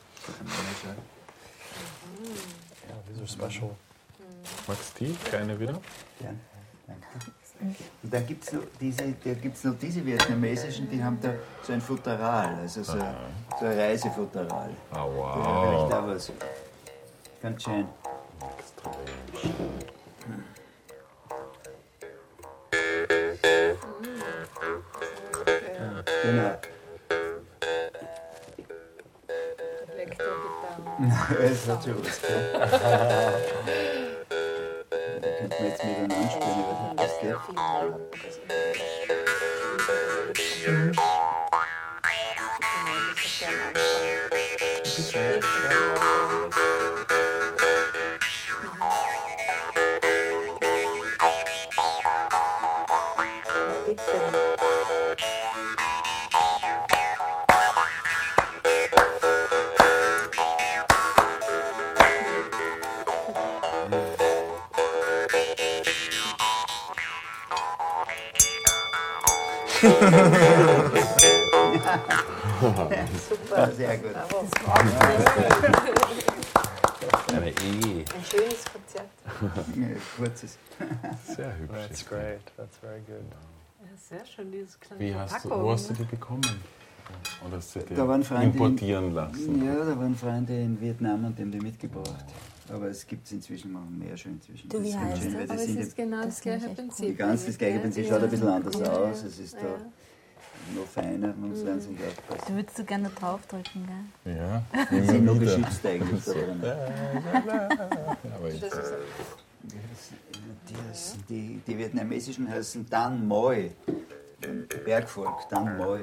B: Yeah, these are special.
A: Magst du die? Keine wieder?
E: Ja, danke. Und dann gibt es noch diese, da gibt's noch diese vietnamesischen, die haben da so ein Futteral, also so, so ein Reisefutteral.
A: Ah,
E: Ja,
A: wow.
E: vielleicht da was. Ganz schön. Genau.
H: Elektrogitarre.
E: Es hat schon was, gell? Da könnte man jetzt mit einem anspielen, aber das geht. Super, sehr gut.
A: Eine E.
J: Ein schönes Konzert.
E: Ja, kurzes.
A: Sehr hübsch.
B: That's great. That's very good.
D: Ja, sehr schön, dieses kleine
A: Wie hast du,
D: Verpackung,
A: wo hast du
D: ne?
A: die bekommen? Oder hast du die
E: Da waren Freunde
A: importieren
E: in,
A: lassen?
E: Ja, da waren Freunde in Vietnam und die haben die mitgebracht. Aber es gibt es inzwischen noch mehr schon inzwischen.
I: Du, wie
E: ist ganz
I: heißt
E: schön,
I: das?
E: weil
H: Aber
E: das
H: es
E: sind
H: ist genau das
I: das
H: gleiche
I: finde ich echt
H: Prinzip.
E: die ganz das gleiche Prinzip, schaut ein bisschen anders aus. Es ist da
H: Ja.
E: noch feiner, man muss wahnsinnig aufpassen.
I: Du würdest so gerne draufdrücken, gell?
A: Ja,
E: Die
A: immer
E: sind noch
A: wieder.
E: beschützt eigentlich da drin.
A: Ja, aber ich,
E: Die, heißen, die, die vietnamesischen heißen Dan Moi. Bergvolk, Dan Moi.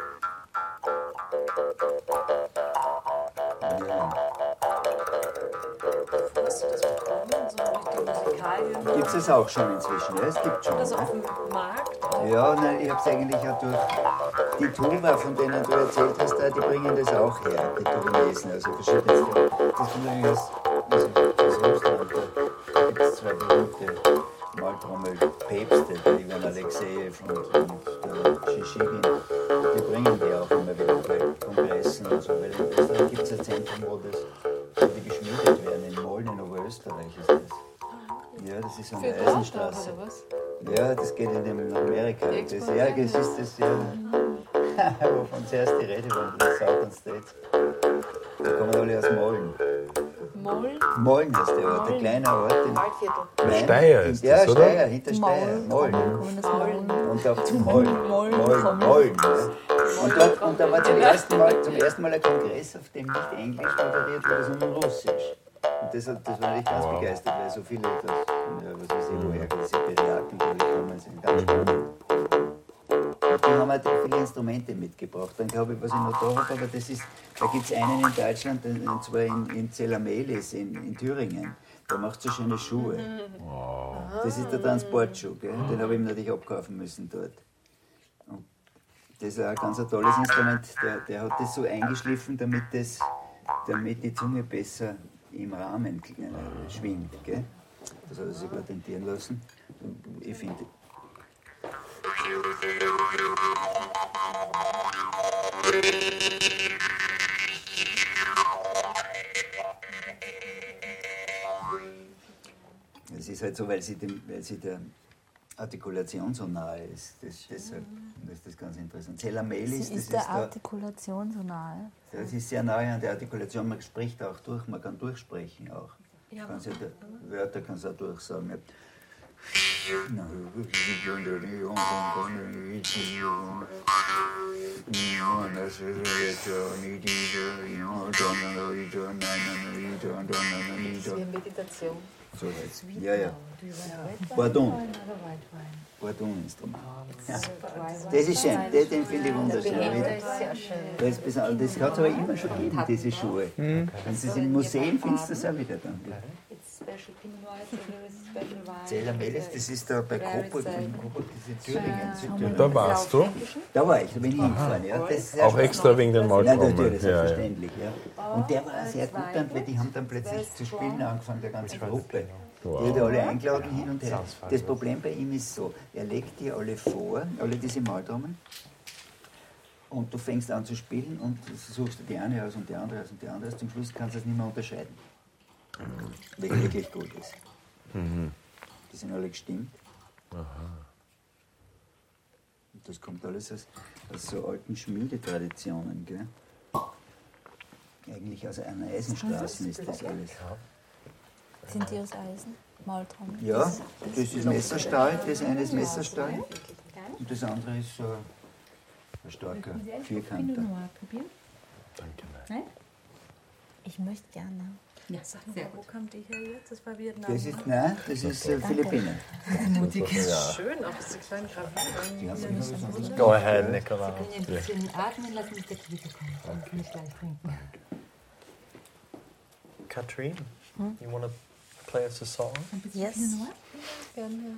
E: Ja.
D: Hast du das bekommen? So richtige Musikalien?
E: Gibt es das auch schon inzwischen? Ja, es gibt schon.
D: Das
E: Ja,
D: auf dem Markt? Oder?
E: ja nein, ich habe es eigentlich auch durch die Tuba, von denen du erzählt hast, da, die bringen das auch her, die Tubanesen, also verschiedenste. Das kommt eigentlich aus, aus, aus Russland. Da gibt es zwei berühmte Maltrommel-Päpste, der Ivan Alexejew und, und der Shishigin. Die bringen die auch immer wieder bei Kongressen und so, weil in Österreich gibt es ein Zentrum, wo, das, wo die geschmiedet werden, in Moln in Oberösterreich ist das. Ja, das ist an der Eisenstraße.
H: Oder was?
E: Ja, das geht in dem Amerika. Das, ja, das ist das ja. Wovon zuerst die Rede war, in den Southern States. Da kommen alle aus Moln.
H: Moln?
E: Moln ist der Ort, ein kleiner Ort. In
J: Waldviertel.
E: Nein,
A: Steyr ist
E: ja,
A: das, oder?
E: Steyr, hinter Steyr. Moln.
I: Moln.
E: Und auch Moln. Moln, Moln. Ja. Und, dort, und da war zum ersten, Mal, zum ersten Mal ein Kongress, auf dem nicht Englisch moderiert wurde, sondern Russisch. Und das, hat, das war ich ganz wow. begeistert, weil so viele, das, ja, was weiß ich, woher die Sibiriaken gekommen sind. Ganz spannend. Und die haben halt viele Instrumente mitgebracht. Dann glaube ich, was ich noch da habe, aber das ist, da gibt es einen in Deutschland, und zwar in, in Zellamelis in, in Thüringen. Der macht so schöne Schuhe.
A: Wow.
E: Das ist der Transportschuh, gell? Den habe ich ihm natürlich abkaufen müssen dort. Und das ist auch ein ganz ein tolles Instrument. Der, der hat das so eingeschliffen, damit, das, damit die Zunge besser im Rahmen äh, schwingt. Gell? Das hat er sich patentieren lassen. Und ich finde. Es ist halt so, weil sie, dem, weil sie der Artikulation so nahe ist. Das, deshalb ist das ganz interessant. Zellamelis,
I: Sie
E: das
I: ist der
E: ist da,
I: Artikulation so nahe.
E: das ist sehr nahe an der Artikulation. Man spricht auch durch, man kann durchsprechen auch.
D: Ja,
E: Kannst ja die Wörter kannst du auch durchsagen.
J: Das ist wie eine Meditation.
E: So, ja, ja. Pardon. Pardon-Instrument. Ja. Das ist schön, das, den finde ich wunderschön. Das, ist besonders, das hat es aber immer schon gegeben, diese Schuhe. Wenn du es im Museum findest, das auch wieder dann. Zellamelis, das ist da bei Coburg, in Coburg, das ist in Thüringen, Südthüringen.
A: Da warst du?
E: Da war ich, da bin ich hingefahren. Ja. Das ist
A: Auch extra wegen den
E: Ja,
A: Maltrommeln.
E: natürlich,
A: Ja, ja.
E: selbstverständlich. Ja. Und der war sehr gut dann, weil die haben dann plötzlich zu spielen angefangen, der ganze Gruppe.
A: Wow.
E: Die hat alle eingeladen hin und her. Das Problem bei ihm ist so, er legt die alle vor, alle diese Maltrommeln, und du fängst an zu spielen und suchst dir die eine aus und die andere aus und die andere aus. Zum Schluss kannst du es nicht mehr unterscheiden, welche wirklich gut ist.
A: Mhm.
E: Die sind alle gestimmt.
A: Aha.
E: Und das kommt alles aus, aus so alten Schmiedetraditionen, gell? Eigentlich aus einer Eisenstraßen ist das alles.
I: Sind die aus Eisen? Maultrommel?
E: Ja, das ist Messerstahl, das eine ist Messerstahl und das andere ist so ein starker Vierkanter.
A: Danke, nein.
I: Ich möchte gerne.
D: Ja, sag mal, wo kam die her jetzt? Das war Vietnam.
E: Das ist, nein, das ist äh, Philippinen.
D: Mutig. Schön, auch diese kleinen Gravüren.
B: Go ahead, Nicola.
K: Sie können ein bisschen atmen lassen, bis der Kiefer kommt. Dann kann ich gleich trinken.
B: Katrine, you want to play us a song?
I: Yes.
H: Gerne, ja.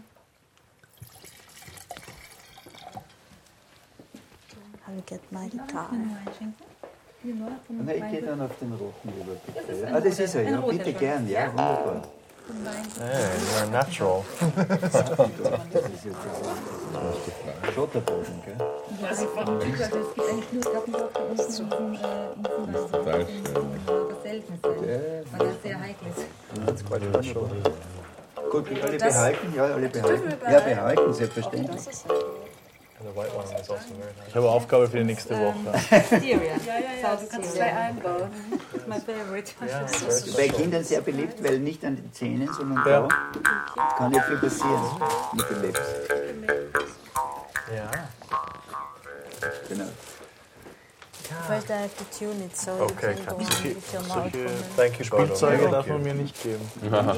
I: I will get my guitar.
E: Na, ich gehe dann auf den roten rüber, bitte. Ah, das ist er, ja, bitte gern, ja, wunderbar.
B: Hey, you're natural.
E: Das ist jetzt ein Schotterboden, gell?
K: Ja, also es gibt eigentlich nur Glockenbach bei uns in diesem
A: Total schön.
K: das selten sein, weil das sehr heikel ist.
B: That's quite special.
E: Gut, alle behalten? Ja, alle behalten. Ja, behalten, selbstverständlich.
B: And the white one is also very nice. Ich habe eine Aufgabe für die nächste Woche.
K: Styria.
D: Ja, ja, ja, du kannst zwei einbauen.
K: My favorite.
B: Yeah,
E: Bei Kindern sehr beliebt, weil nicht an den Zähnen, sondern da kann nicht viel passieren mit den Lips.
B: yeah.
E: Genau.
I: First I have to tune it, so
B: Okay,
I: you can go on
C: Solche,
I: with your mouth.
C: solche
B: Thank you,
C: Spielzeuge
B: Gordon.
C: darf
B: Thank
C: man
B: you.
C: mir nicht geben.
A: Aha.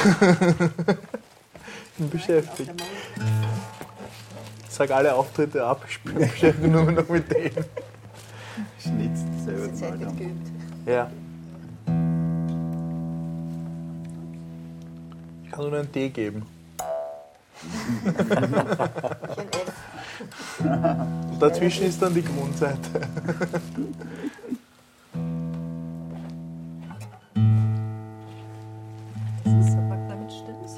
C: Ich bin beschäftigt. Ich sag alle Auftritte ab, ich bin beschäftigt nur noch mit denen.
E: Schnitzt
J: Die
E: selber
J: Zeit
E: mal
J: wird
E: dann.
J: geübt.
C: Ja. Ich kann nur ein D geben.
J: Ich ein F.
C: Und dazwischen ist dann die Grundseite.
D: Das ist der Wagner mit Stimms.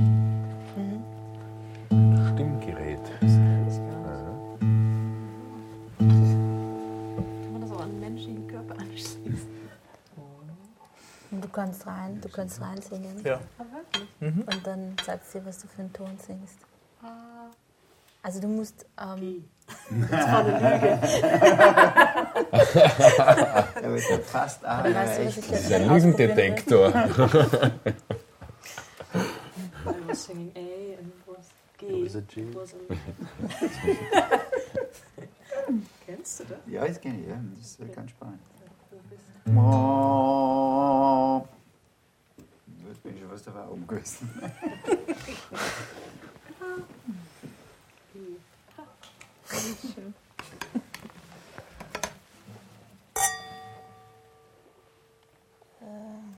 A: Stimmgerät.
D: Kann man das auch an den menschlichen Körper anschließen?
I: Und du kannst rein, du kannst rein singen.
C: Ja.
D: Ah, wirklich?
C: Mhm.
I: Und dann sagst du dir, was du für einen Ton singst. Also du musst... Ähm,
D: Das war eine Lüge.
E: Aber es hat fast alle
I: weißt du, was
E: erreicht.
I: ich
A: Das ist
I: jetzt
A: ein
I: ausprobieren will?
A: Lügendetektor.
D: I was singing A and it was G.
B: It was a G.
D: It was a Kennst du das?
E: Ja, das kenne ich, ja. Das ist ganz spannend.
D: Du bist
E: Jetzt bin ich schon fast auf der Augen gewesen.
D: Schön.